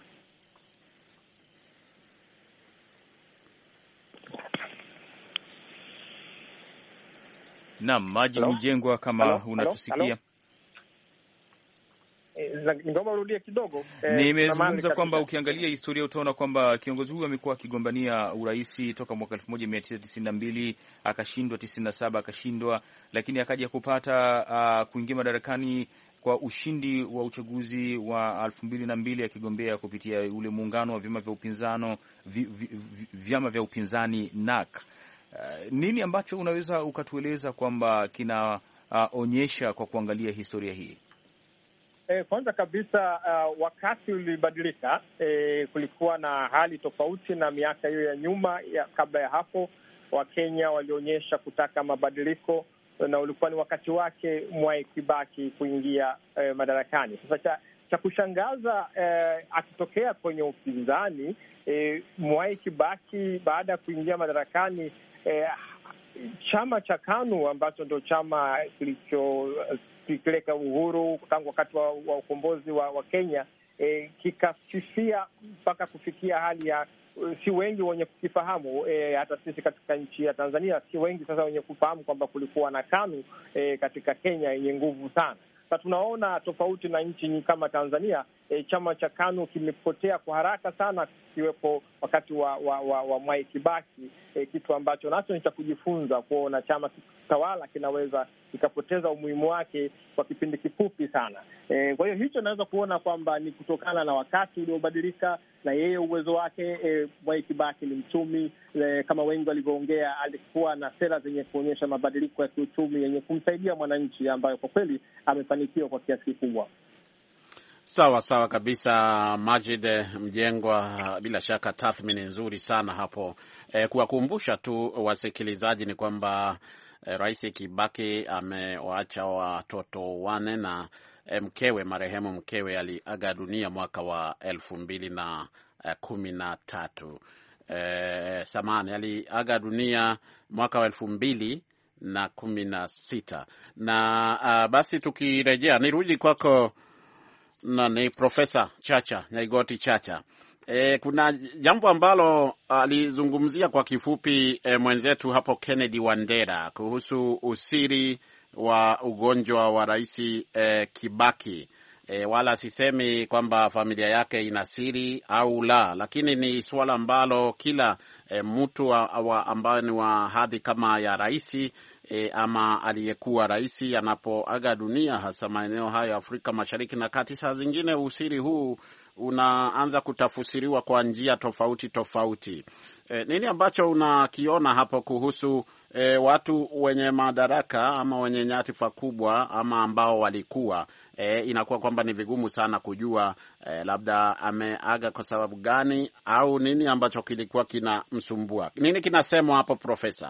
Naam, Maji Mjengwa, kama hello, unatusikia hello, hello. Ningeomba urudie kidogo. Eh, nimezungumza kwamba ukiangalia historia utaona kwamba kiongozi huyu amekuwa akigombania urais toka mwaka elfu moja mia tisa tisini na mbili akashindwa, tisini na saba akashindwa, lakini akaja kupata uh, kuingia madarakani kwa ushindi wa uchaguzi wa elfu mbili na mbili akigombea kupitia ule muungano wa vyama vya upinzano vi, vi, vi, vyama vya upinzani N A K. Uh, nini ambacho unaweza ukatueleza kwamba kinaonyesha uh, kwa kuangalia historia hii? E, kwanza kabisa uh, wakati ulibadilika. E, kulikuwa na hali tofauti na miaka hiyo ya nyuma ya, kabla ya hapo Wakenya walionyesha kutaka mabadiliko na ulikuwa ni wakati wake Mwai Kibaki kuingia e, madarakani. Sasa cha, cha kushangaza e, akitokea kwenye upinzani e, Mwai Kibaki baada ya kuingia madarakani e, chama cha KANU ambacho ndio chama kilicho kikileka uhuru tangu wakati wa, wa ukombozi wa, wa Kenya e, kikafifia mpaka kufikia hali ya si wengi wenye kukifahamu. E, hata sisi katika nchi ya Tanzania si wengi sasa wenye kufahamu kwamba kulikuwa na KANU e, katika Kenya yenye nguvu sana. Sasa tunaona tofauti na nchi kama Tanzania, e, chama cha KANU kimepotea kwa haraka sana kiwepo wakati wa wa, wa, wa Mwai Kibaki, e, kitu ambacho nacho ni cha kujifunza, kuona chama tawala kinaweza kikapoteza umuhimu wake kwa kipindi kifupi sana. E, kwa hiyo hicho naweza kuona kwamba ni kutokana na wakati uliobadilika na yeye uwezo wake. E, Mwai Kibaki ni mchumi, e, kama wengi walivyoongea, alikuwa na sera zenye kuonyesha mabadiliko ya kiuchumi yenye kumsaidia mwananchi, ambayo kwa kweli amefanikiwa kwa kiasi kikubwa. Sawa sawa kabisa, Majid Mjengwa, bila shaka tathmini nzuri sana hapo. E, kuwakumbusha tu wasikilizaji ni kwamba e, Rais Kibaki amewaacha watoto wane na e, mkewe, marehemu mkewe aliaga dunia mwaka wa elfu mbili na e, kumi na tatu. E, samani aliaga dunia mwaka wa elfu mbili na kumi na sita. Na a, basi tukirejea nirudi kwako na ni Profesa Chacha Nyaigoti Chacha. E, kuna jambo ambalo alizungumzia kwa kifupi e, mwenzetu hapo Kennedy Wandera kuhusu usiri wa ugonjwa wa Rais e, Kibaki. E, wala sisemi kwamba familia yake ina siri au la, lakini ni suala ambalo kila e, mtu ambaye ni wa hadhi kama ya rais e, ama aliyekuwa rais anapoaga dunia, hasa maeneo hayo Afrika Mashariki na Kati, saa zingine usiri huu unaanza kutafsiriwa kwa njia tofauti tofauti. E, nini ambacho unakiona hapo kuhusu e, watu wenye madaraka ama wenye nyadhifa kubwa ama ambao walikuwa e, inakuwa kwamba ni vigumu sana kujua e, labda ameaga kwa sababu gani au nini ambacho kilikuwa kinamsumbua? Nini kinasemwa hapo, Profesa?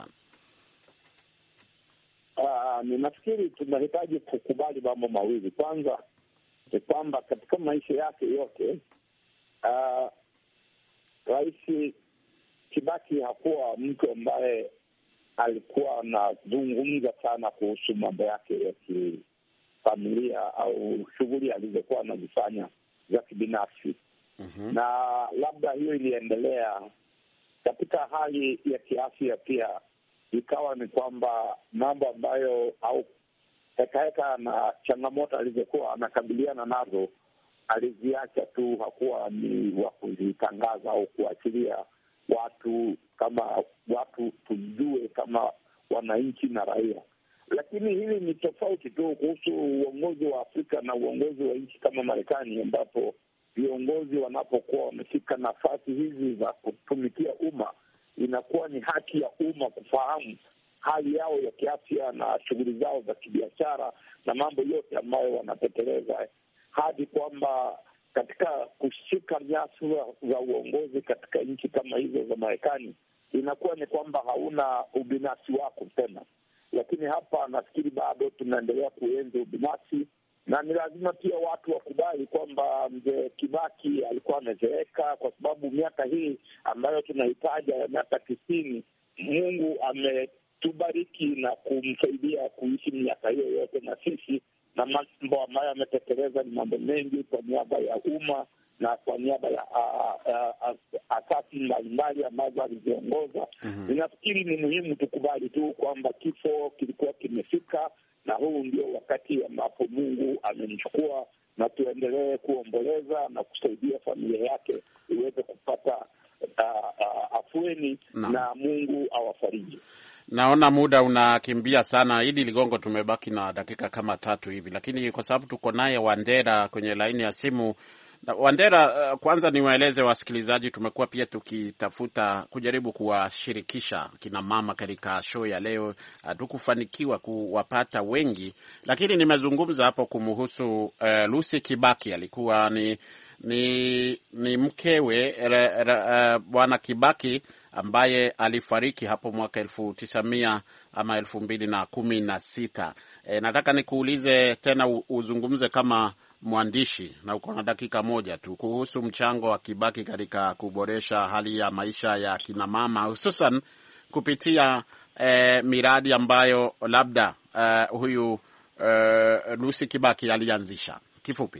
Uh, ninafikiri tunahitaji kukubali mambo mawili. Kwanza ni kwamba katika maisha yake yote uh, Rais Kibaki hakuwa mtu ambaye alikuwa anazungumza sana kuhusu mambo yake ya familia au shughuli alizokuwa anazifanya za kibinafsi. Mm-hmm. Na labda hiyo iliendelea katika hali ya kiafya pia, ikawa ni kwamba mambo ambayo au hekaheka na changamoto alizokuwa anakabiliana nazo aliziacha tu, hakuwa ni wa kuzitangaza au kuachilia watu kama watu tujue kama wananchi na raia. Lakini hili ni tofauti tu kuhusu uongozi wa Afrika na uongozi wa nchi kama Marekani, ambapo viongozi wanapokuwa wamefika nafasi hizi za kutumikia umma, inakuwa ni haki ya umma kufahamu hali yao ya kiafya na shughuli zao za kibiashara na mambo yote ambayo wanatekeleza, hadi kwamba katika kushika nyadhifa za uongozi katika nchi kama hizo za Marekani inakuwa ni kwamba hauna ubinafsi wako tena. Lakini hapa nafikiri bado tunaendelea kuenzi ubinafsi, na ni lazima pia watu wakubali kwamba mzee Kibaki alikuwa amezeeka, kwa sababu miaka hii ambayo tunahitaji ya miaka tisini, Mungu ametubariki na kumsaidia kuishi miaka hiyo yote, na sisi na mambo ambayo ametekeleza ni mambo mengi kwa niaba ya umma na kwa niaba ya asasi mbalimbali ambazo aliziongoza. Mm-hmm. Ninafikiri ni muhimu tukubali tu kwamba kifo kilikuwa kimefika, na huu ndio wakati ambapo Mungu amemchukua, na tuendelee kuomboleza na kusaidia familia yake iweze kupata uh, uh, afueni no. na Mungu awafariji. Naona muda unakimbia sana. Idi Ligongo, tumebaki na dakika kama tatu hivi, lakini kwa sababu tuko naye Wandera kwenye laini ya simu. Wandera, kwanza niwaeleze wasikilizaji, tumekuwa pia tukitafuta kujaribu kuwashirikisha kina mama katika show ya leo. Hatukufanikiwa kuwapata wengi, lakini nimezungumza hapo kumhusu uh, Lucy Kibaki. Alikuwa ni ni, ni mkewe uh, Bwana Kibaki ambaye alifariki hapo mwaka elfu tisa mia ama elfu mbili na kumi na sita. E, nataka nikuulize tena uzungumze kama mwandishi, na uko na dakika moja tu, kuhusu mchango wa Kibaki katika kuboresha hali ya maisha ya kina mama, hususan kupitia eh, miradi ambayo labda eh, huyu eh, Lucy Kibaki alianzisha. Kifupi.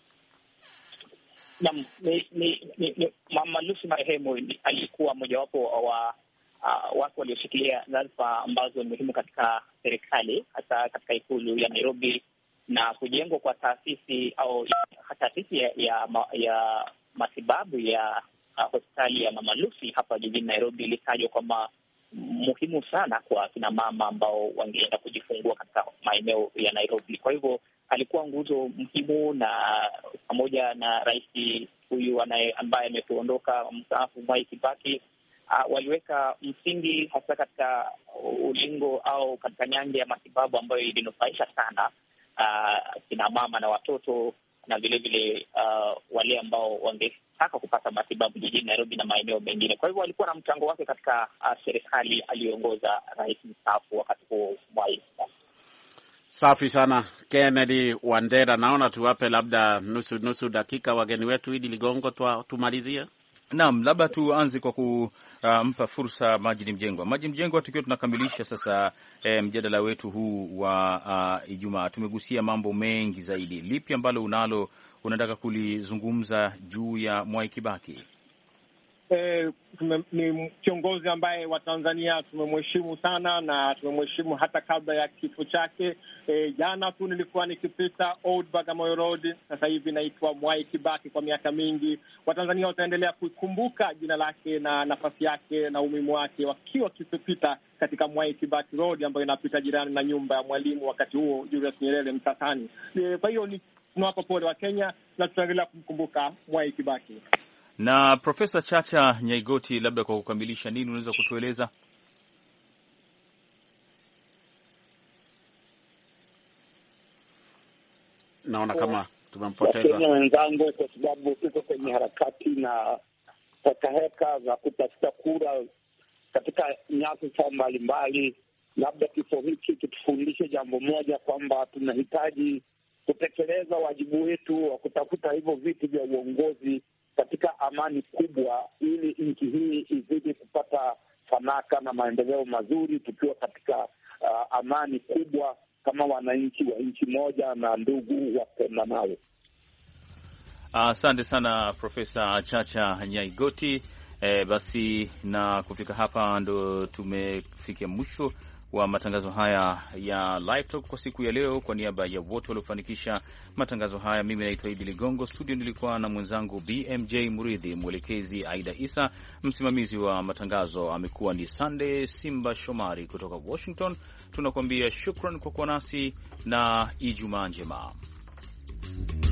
Naam, ni, ni, ni, ni Mama Lucy marehemu alikuwa mojawapo wa uh, watu walioshikilia nyadhifa ambazo ni muhimu katika serikali, hasa katika ikulu ya Nairobi, na kujengwa kwa taasisi au taasisi ya, ya, ya matibabu ya uh, hospitali ya Mama Lucy hapa jijini Nairobi ilitajwa kwamba muhimu sana kwa kina mama ambao wangeenda kujifungua katika maeneo ya Nairobi. Kwa hivyo alikuwa nguzo muhimu, na pamoja na rais huyu ambaye ametuondoka mstaafu Mwai Kibaki, uh, waliweka msingi hasa katika ulingo au katika nyanja ya matibabu ambayo ilinufaisha sana uh, kina mama na watoto, na vile vile uh, wale ambao wangetaka kupata matibabu jijini Nairobi na maeneo mengine. Kwa hivyo alikuwa na mchango wake katika uh, serikali aliyoongoza rais mstaafu wakati huo Mwai. Safi sana Kennedy Wandera, naona tuwape labda nusu nusu dakika wageni wetu. Idi Ligongo, tumalizie. Naam, labda tuanze kwa kumpa uh, fursa Majid Mjengwa. Majid Mjengwa, tukiwa tunakamilisha sasa eh, mjadala wetu huu wa uh, Ijumaa, tumegusia mambo mengi zaidi. Lipi ambalo unalo unataka kulizungumza juu ya Mwai Kibaki? Eh, ni kiongozi ambaye Watanzania tumemheshimu sana, na tumemheshimu hata kabla ya kifo chake. Eh, jana tu nilikuwa nikipita Old Bagamoyo Road, sasa hivi naitwa Mwai Kibaki kwa miaka mingi. Watanzania wataendelea kukumbuka jina lake na nafasi yake na umuhimu wake wakiwa kipita katika Mwai Kibaki Road ambayo inapita jirani na nyumba ya Mwalimu wakati huo Julius Nyerere Mtatani. Eh, kwa hiyo ni tunawapa pole wa Kenya na tutaendelea kumkumbuka Mwai Kibaki. Na Profesa Chacha Nyaigoti, labda kwa kukamilisha, nini unaweza kutueleza? Naona kama tumempoteza Wakenya wenzangu, kwa sababu tuko kwenye harakati na hekaheka za kutafuta kura katika nyadhifa mbalimbali. Labda kifo hiki kitufundishe jambo moja, kwamba tunahitaji kutekeleza wajibu wetu wa kutafuta hivyo viti vya uongozi katika amani kubwa, ili nchi hii izidi kupata fanaka na maendeleo mazuri, tukiwa katika uh, amani kubwa, kama wananchi wa nchi moja na ndugu wapendanao. Asante uh, sana Profesa Chacha Nyaigoti. E, basi na kufika hapa ndo tumefikia mwisho wa matangazo haya ya Live Talk kwa siku ya leo. Kwa niaba ya wote waliofanikisha matangazo haya, mimi naitwa Idi Ligongo. Studio nilikuwa na mwenzangu B M J Muridhi, mwelekezi Aida Isa, msimamizi wa matangazo amekuwa ni Sunday Simba Shomari kutoka Washington. Tunakuambia shukran kwa kuwa nasi na Ijumaa njema.